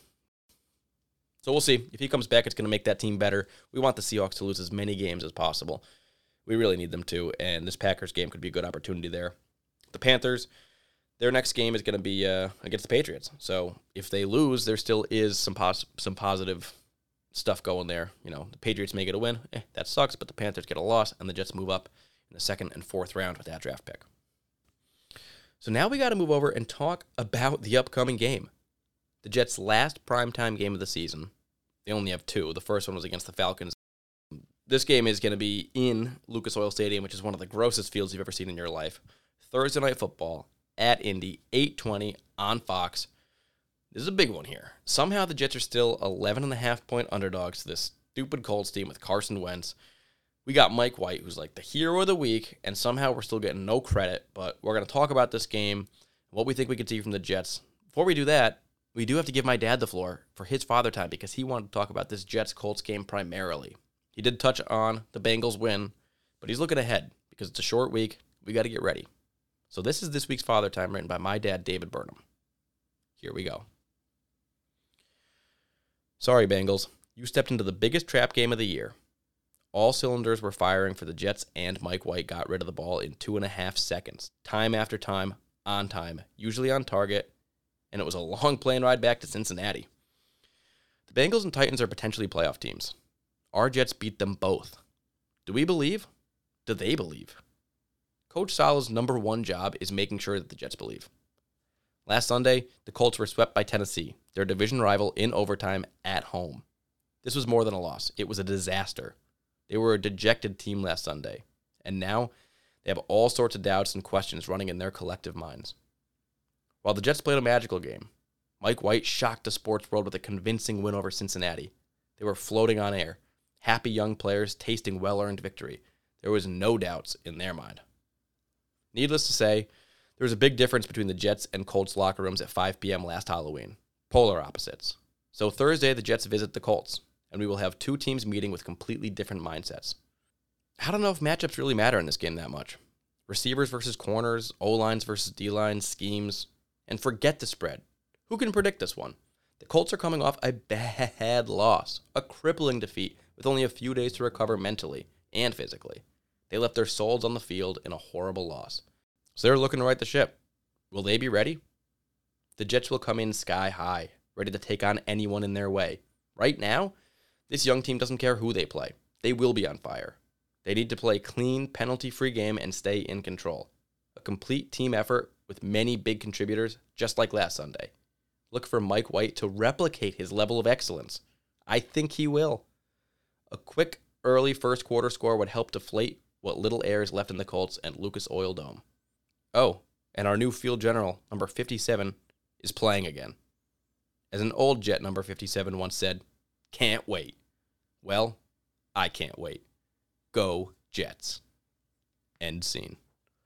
Speaker 10: So we'll see. If he comes back, it's going to make that team better. We want the Seahawks to lose as many games as possible. We really need them to, and this Packers game could be a good opportunity there. The Panthers, their next game is going to be uh, against the Patriots. So if they lose, there still is some pos- some positive stuff going there. You know, the Patriots may get a win. Eh, that sucks, but the Panthers get a loss, and the Jets move up in the second and fourth round with that draft pick. So now we got to move over and talk about the upcoming game. The Jets' last primetime game of the season. They only have two. The first one was against the Falcons. This game is going to be in Lucas Oil Stadium, which is one of the grossest fields you've ever seen in your life. Thursday Night Football at Indy, eight twenty on Fox. This is a big one here. Somehow the Jets are still eleven and a half point underdogs to this stupid Colts team with Carson Wentz. We got Mike White, who's like the hero of the week, and somehow we're still getting no credit. But we're going to talk about this game, what we think we can see from the Jets. Before we do that, we do have to give my dad the floor for his father time because he wanted to talk about this Jets-Colts game primarily. He did touch on the Bengals win, but he's looking ahead because it's a short week. We got to get ready. So this is this week's Father Time written by my dad, David Burnham. Here we go. Sorry, Bengals. You stepped into the biggest trap game of the year. All cylinders were firing for the Jets, and Mike White got rid of the ball in two and a half seconds. Time after time, on time, usually on target, and it was a long plane ride back to Cincinnati. The Bengals and Titans are potentially playoff teams. Our Jets beat them both. Do we believe? Do they believe? Coach Saleh's number one job is making sure that the Jets believe. Last Sunday, the Colts were swept by Tennessee, their division rival, in overtime at home. This was more than a loss. It was a disaster. They were a dejected team last Sunday, and now they have all sorts of doubts and questions running in their collective minds. While the Jets played a magical game, Mike White shocked the sports world with a convincing win over Cincinnati. They were floating on air, happy young players tasting well-earned victory. There was no doubts in their mind. Needless to say, there was a big difference between the Jets and Colts locker rooms at five p.m. last Halloween. Polar opposites. So Thursday, the Jets visit the Colts, and we will have two teams meeting with completely different mindsets. I don't know if matchups really matter in this game that much. Receivers versus corners, O-lines versus D-lines, schemes, and forget the spread. Who can predict this one? The Colts are coming off a bad loss, a crippling defeat with only a few days to recover mentally and physically. They left their souls on the field in a horrible loss. So they're looking to right the ship. Will they be ready? The Jets will come in sky high, ready to take on anyone in their way. Right now, this young team doesn't care who they play. They will be on fire. They need to play a clean, penalty-free game and stay in control. A complete team effort with many big contributors, just like last Sunday. Look for Mike White to replicate his level of excellence. I think he will. A quick early first quarter score would help deflate what little air is left in the Colts and Lucas Oil Dome. Oh, and our new field general, number fifty-seven, is playing again. As an old Jet number fifty-seven once said, can't wait. Well, I can't wait. Go Jets. End scene.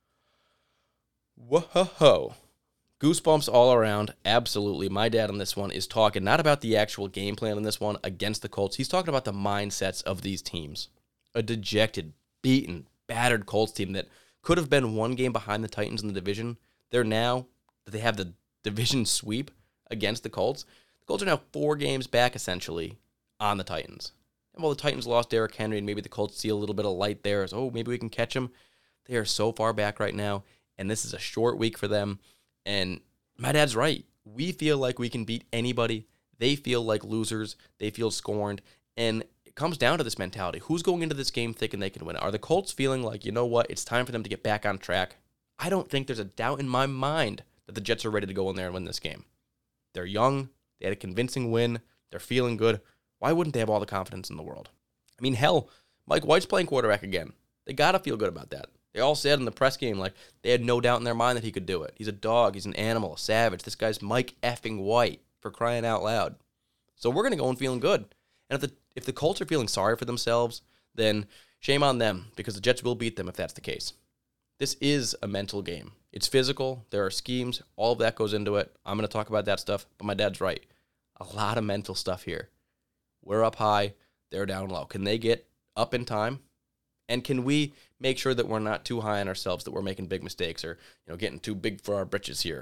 Speaker 10: Whoa-ho-ho. Goosebumps all around. Absolutely. My dad on this one is talking not about the actual game plan in this one against the Colts. He's talking about the mindsets of these teams. A dejected, beaten, battered Colts team that could have been one game behind the Titans in the division. They're now, that they have the division sweep against the Colts, the Colts are now four games back, essentially, on the Titans. And while the Titans lost Derrick Henry and maybe the Colts see a little bit of light there as, oh, maybe we can catch him, they are so far back right now, and this is a short week for them. And my dad's right. We feel like we can beat anybody. They feel like losers. They feel scorned. And it comes down to this mentality. Who's going into this game thinking they can win? Are the Colts feeling like, you know what, it's time for them to get back on track? I don't think there's a doubt in my mind that the Jets are ready to go in there and win this game. They're young. They had a convincing win. They're feeling good. Why wouldn't they have all the confidence in the world? I mean, hell, Mike White's playing quarterback again. They got to feel good about that. They all said in the press game, like, they had no doubt in their mind that he could do it. He's a dog. He's an animal, a savage. This guy's Mike effing White, for crying out loud. So we're going to go in feeling good. And if the if the Colts are feeling sorry for themselves, then shame on them, because the Jets will beat them if that's the case. This is a mental game. It's physical. There are schemes. All of that goes into it. I'm going to talk about that stuff, but my dad's right. A lot of mental stuff here. We're up high. They're down low. Can they get up in time? And can we make sure that we're not too high on ourselves, that we're making big mistakes or, you know, getting too big for our britches here?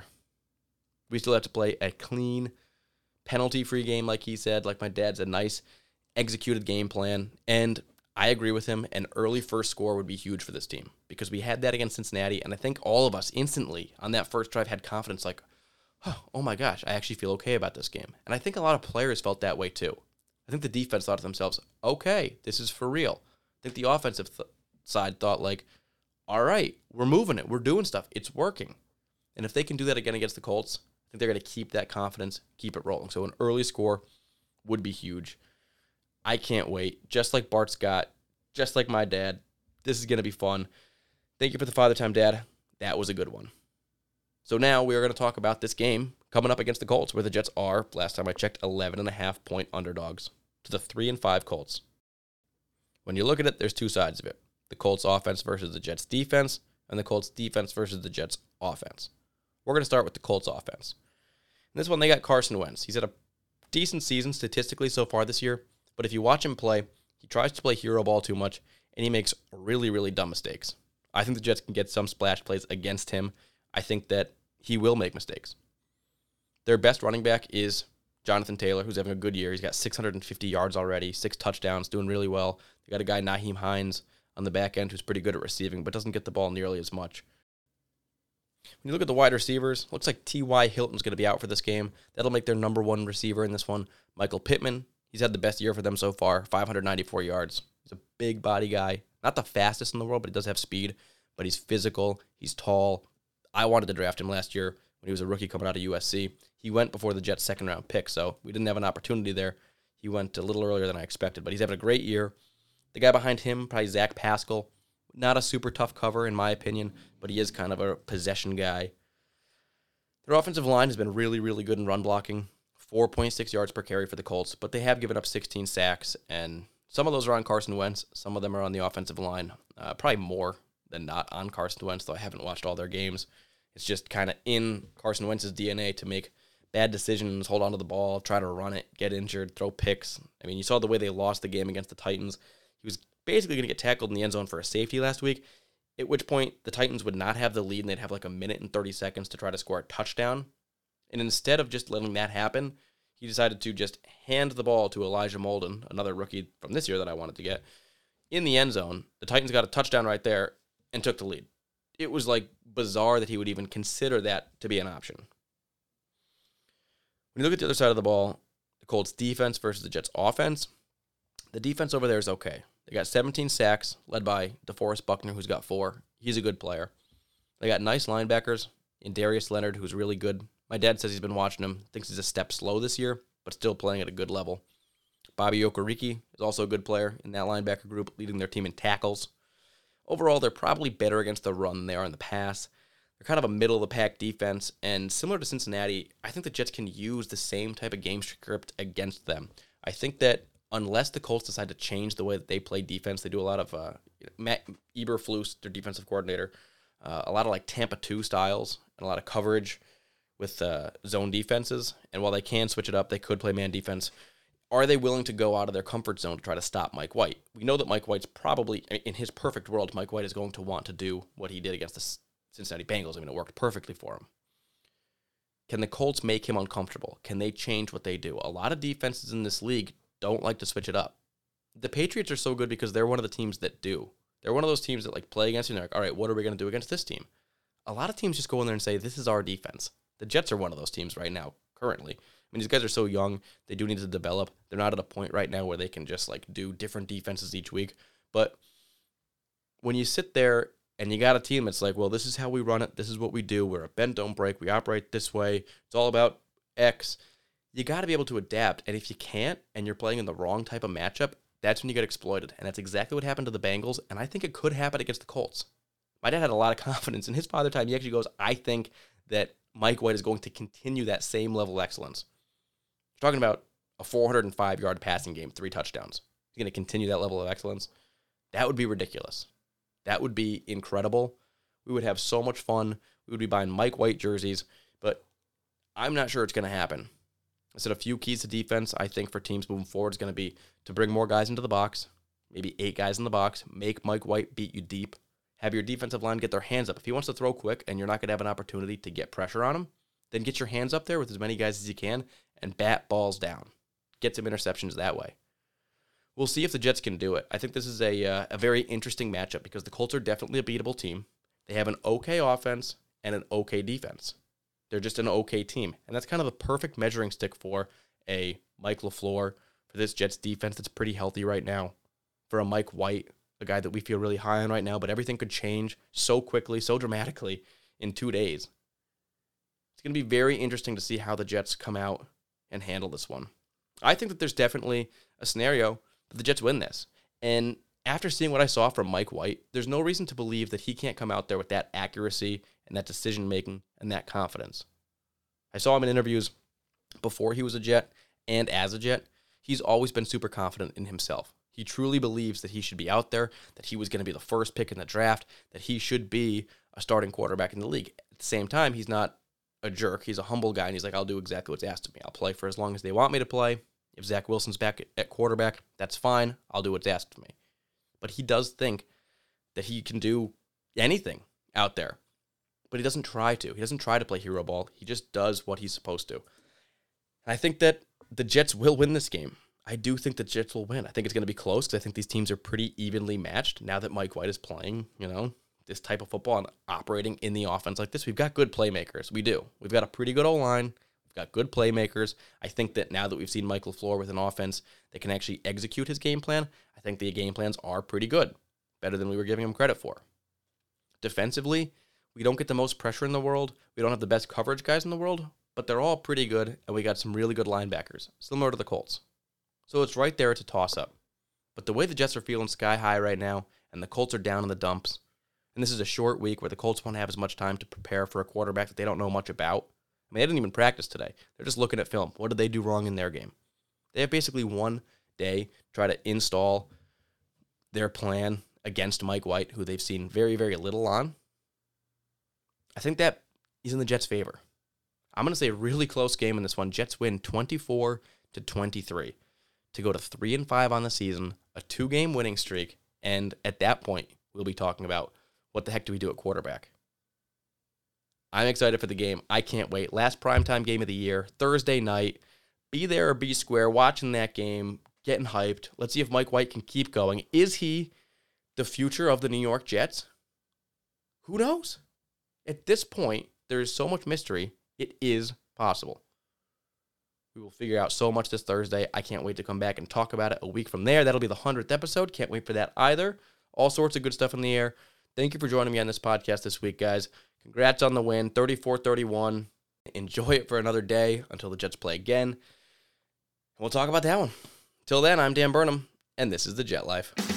Speaker 10: We still have to play a clean, penalty-free game, like he said. Like my dad's a nice, executed game plan. And I agree with him. An early first score would be huge for this team because we had that against Cincinnati. And I think all of us instantly on that first drive had confidence like, oh my gosh, I actually feel okay about this game. And I think a lot of players felt that way too. I think the defense thought to themselves, okay, this is for real. I think the offensive th- side thought like, all right, we're moving it. We're doing stuff. It's working. And if they can do that again against the Colts, I think they're going to keep that confidence, keep it rolling. So an early score would be huge. I can't wait. Just like Bart Scott, just like my dad, this is going to be fun. Thank you for the Father Time, Dad. That was a good one. So now we are going to talk about this game coming up against the Colts, where the Jets are, last time I checked, eleven and a half point underdogs to the three and five Colts. When you look at it, there's two sides of it. The Colts offense versus the Jets defense, and the Colts defense versus the Jets offense. We're going to start with the Colts offense. In this one, they got Carson Wentz. He's had a decent season statistically so far this year, but if you watch him play, he tries to play hero ball too much, and he makes really, really dumb mistakes. I think the Jets can get some splash plays against him. I think that he will make mistakes. Their best running back is Jonathan Taylor, who's having a good year. He's got six hundred fifty yards already, six touchdowns, doing really well. They got a guy, Nyheim Hines, on the back end who's pretty good at receiving, but doesn't get the ball nearly as much. When you look at the wide receivers, looks like T Y. Hilton's going to be out for this game. That'll make their number one receiver in this one. Michael Pittman, he's had the best year for them so far, five hundred ninety-four yards. He's a big body guy. Not the fastest in the world, but he does have speed. But he's physical. He's tall. I wanted to draft him last year when he was a rookie coming out of U S C. He went before the Jets' second-round pick, so we didn't have an opportunity there. He went a little earlier than I expected, but he's having a great year. The guy behind him, probably Zach Pascal. Not a super tough cover, in my opinion, but he is kind of a possession guy. Their offensive line has been really, really good in run blocking. four point six yards per carry for the Colts, but they have given up sixteen sacks, and some of those are on Carson Wentz. Some of them are on the offensive line. Uh, probably more than not on Carson Wentz, though I haven't watched all their games. It's just kind of in Carson Wentz's D N A to make bad decisions, hold on to the ball, try to run it, get injured, throw picks. I mean, you saw the way they lost the game against the Titans. He was basically going to get tackled in the end zone for a safety last week, at which point the Titans would not have the lead and they'd have like a minute and thirty seconds to try to score a touchdown. And instead of just letting that happen, he decided to just hand the ball to Elijah Molden, another rookie from this year that I wanted to get, in the end zone. The Titans got a touchdown right there and took the lead. It was like bizarre that he would even consider that to be an option. When you look at the other side of the ball, the Colts defense versus the Jets offense, the defense over there is okay. They got seventeen sacks, led by DeForest Buckner, who's got four. He's a good player. They got nice linebackers in Darius Leonard, who's really good. My dad says he's been watching him, thinks he's a step slow this year, but still playing at a good level. Bobby Okereke is also a good player in that linebacker group, leading their team in tackles. Overall, they're probably better against the run than they are in the pass. They're kind of a middle-of-the-pack defense, and similar to Cincinnati, I think the Jets can use the same type of game script against them. I think that unless the Colts decide to change the way that they play defense, they do a lot of uh, Matt Eberflus, their defensive coordinator, uh, a lot of like Tampa two styles and a lot of coverage with uh, zone defenses. And while they can switch it up, they could play man defense. Are they willing to go out of their comfort zone to try to stop Mike White? We know that Mike White's probably, in his perfect world, Mike White is going to want to do what he did against the Cincinnati Bengals. I mean, it worked perfectly for him. Can the Colts make him uncomfortable? Can they change what they do? A lot of defenses in this league don't like to switch it up. The Patriots are so good because they're one of the teams that do. They're one of those teams that like play against you and they're like, all right, what are we going to do against this team? A lot of teams just go in there and say, this is our defense. The Jets are one of those teams right now, currently. I mean, these guys are so young. They do need to develop. They're not at a point right now where they can just like do different defenses each week. But when you sit there and you got a team that's like, well, this is how we run it. This is what we do. We're a bend, don't break. We operate this way. It's all about X. You got to be able to adapt. And if you can't and you're playing in the wrong type of matchup, that's when you get exploited. And that's exactly what happened to the Bengals. And I think it could happen against the Colts. My dad had a lot of confidence. In his father time, he actually goes, I think that Mike White is going to continue that same level of excellence. We're talking about a four hundred five yard passing game, three touchdowns. He's going to continue that level of excellence. That would be ridiculous. That would be incredible. We would have so much fun. We would be buying Mike White jerseys, but I'm not sure it's going to happen. I said a few keys to defense, I think, for teams moving forward is going to be to bring more guys into the box, maybe eight guys in the box, make Mike White beat you deep, have your defensive line get their hands up. If he wants to throw quick and you're not going to have an opportunity to get pressure on him, then get your hands up there with as many guys as you can and bat balls down. Get some interceptions that way. We'll see if the Jets can do it. I think this is a uh, a very interesting matchup because the Colts are definitely a beatable team. They have an okay offense and an okay defense. They're just an okay team. And that's kind of a perfect measuring stick for a Mike LaFleur, for this Jets defense that's pretty healthy right now, for a Mike White, a guy that we feel really high on right now, but everything could change so quickly, so dramatically in two days. It's going to be very interesting to see how the Jets come out and handle this one. I think that there's definitely a scenario that the Jets win this. And after seeing what I saw from Mike White, there's no reason to believe that he can't come out there with that accuracy and that decision-making and that confidence. I saw him in interviews before he was a Jet and as a Jet. He's always been super confident in himself. He truly believes that he should be out there, that he was going to be the first pick in the draft, that he should be a starting quarterback in the league. At the same time, he's not a jerk. He's a humble guy, and he's like, I'll do exactly what's asked of me. I'll play for as long as they want me to play. If Zach Wilson's back at quarterback, that's fine. I'll do what's asked of me. But he does think that he can do anything out there. But he doesn't try to. He doesn't try to play hero ball. He just does what he's supposed to. And I think that the Jets will win this game. I do think the Jets will win. I think it's going to be close because I think these teams are pretty evenly matched now that Mike White is playing, you know, this type of football and operating in the offense like this. We've got good playmakers. We do. We've got a pretty good O-line. We've got good playmakers. I think that now that we've seen Mike LaFleur with an offense that can actually execute his game plan, I think the game plans are pretty good. Better than we were giving him credit for. Defensively, we don't get the most pressure in the world. We don't have the best coverage guys in the world, but they're all pretty good, and we got some really good linebackers, similar to the Colts. So it's right there. It's a toss-up. But the way the Jets are feeling sky high right now, and the Colts are down in the dumps, and this is a short week where the Colts won't have as much time to prepare for a quarterback that they don't know much about. I mean, they didn't even practice today. They're just looking at film. What did they do wrong in their game? They have basically one day to try to install their plan against Mike White, who they've seen very, very little on. I think that is in the Jets' favor. I'm going to say a really close game in this one. Jets win twenty-four to twenty-three to go to three and five on the season, a two-game winning streak, and at that point, we'll be talking about what the heck do we do at quarterback. I'm excited for the game. I can't wait. Last primetime game of the year, Thursday night. Be there or be square, watching that game, getting hyped. Let's see if Mike White can keep going. Is he the future of the New York Jets? Who knows? At this point, there is so much mystery. It is possible. We will figure out so much this Thursday. I can't wait to come back and talk about it a week from there. That'll be the hundredth episode. Can't wait for that either. All sorts of good stuff in the air. Thank you for joining me on this podcast this week, guys. Congrats on the win, thirty-four thirty-one. Enjoy it for another day until the Jets play again. We'll talk about that one. Till then, I'm Dan Burnham, and this is The Jet Life.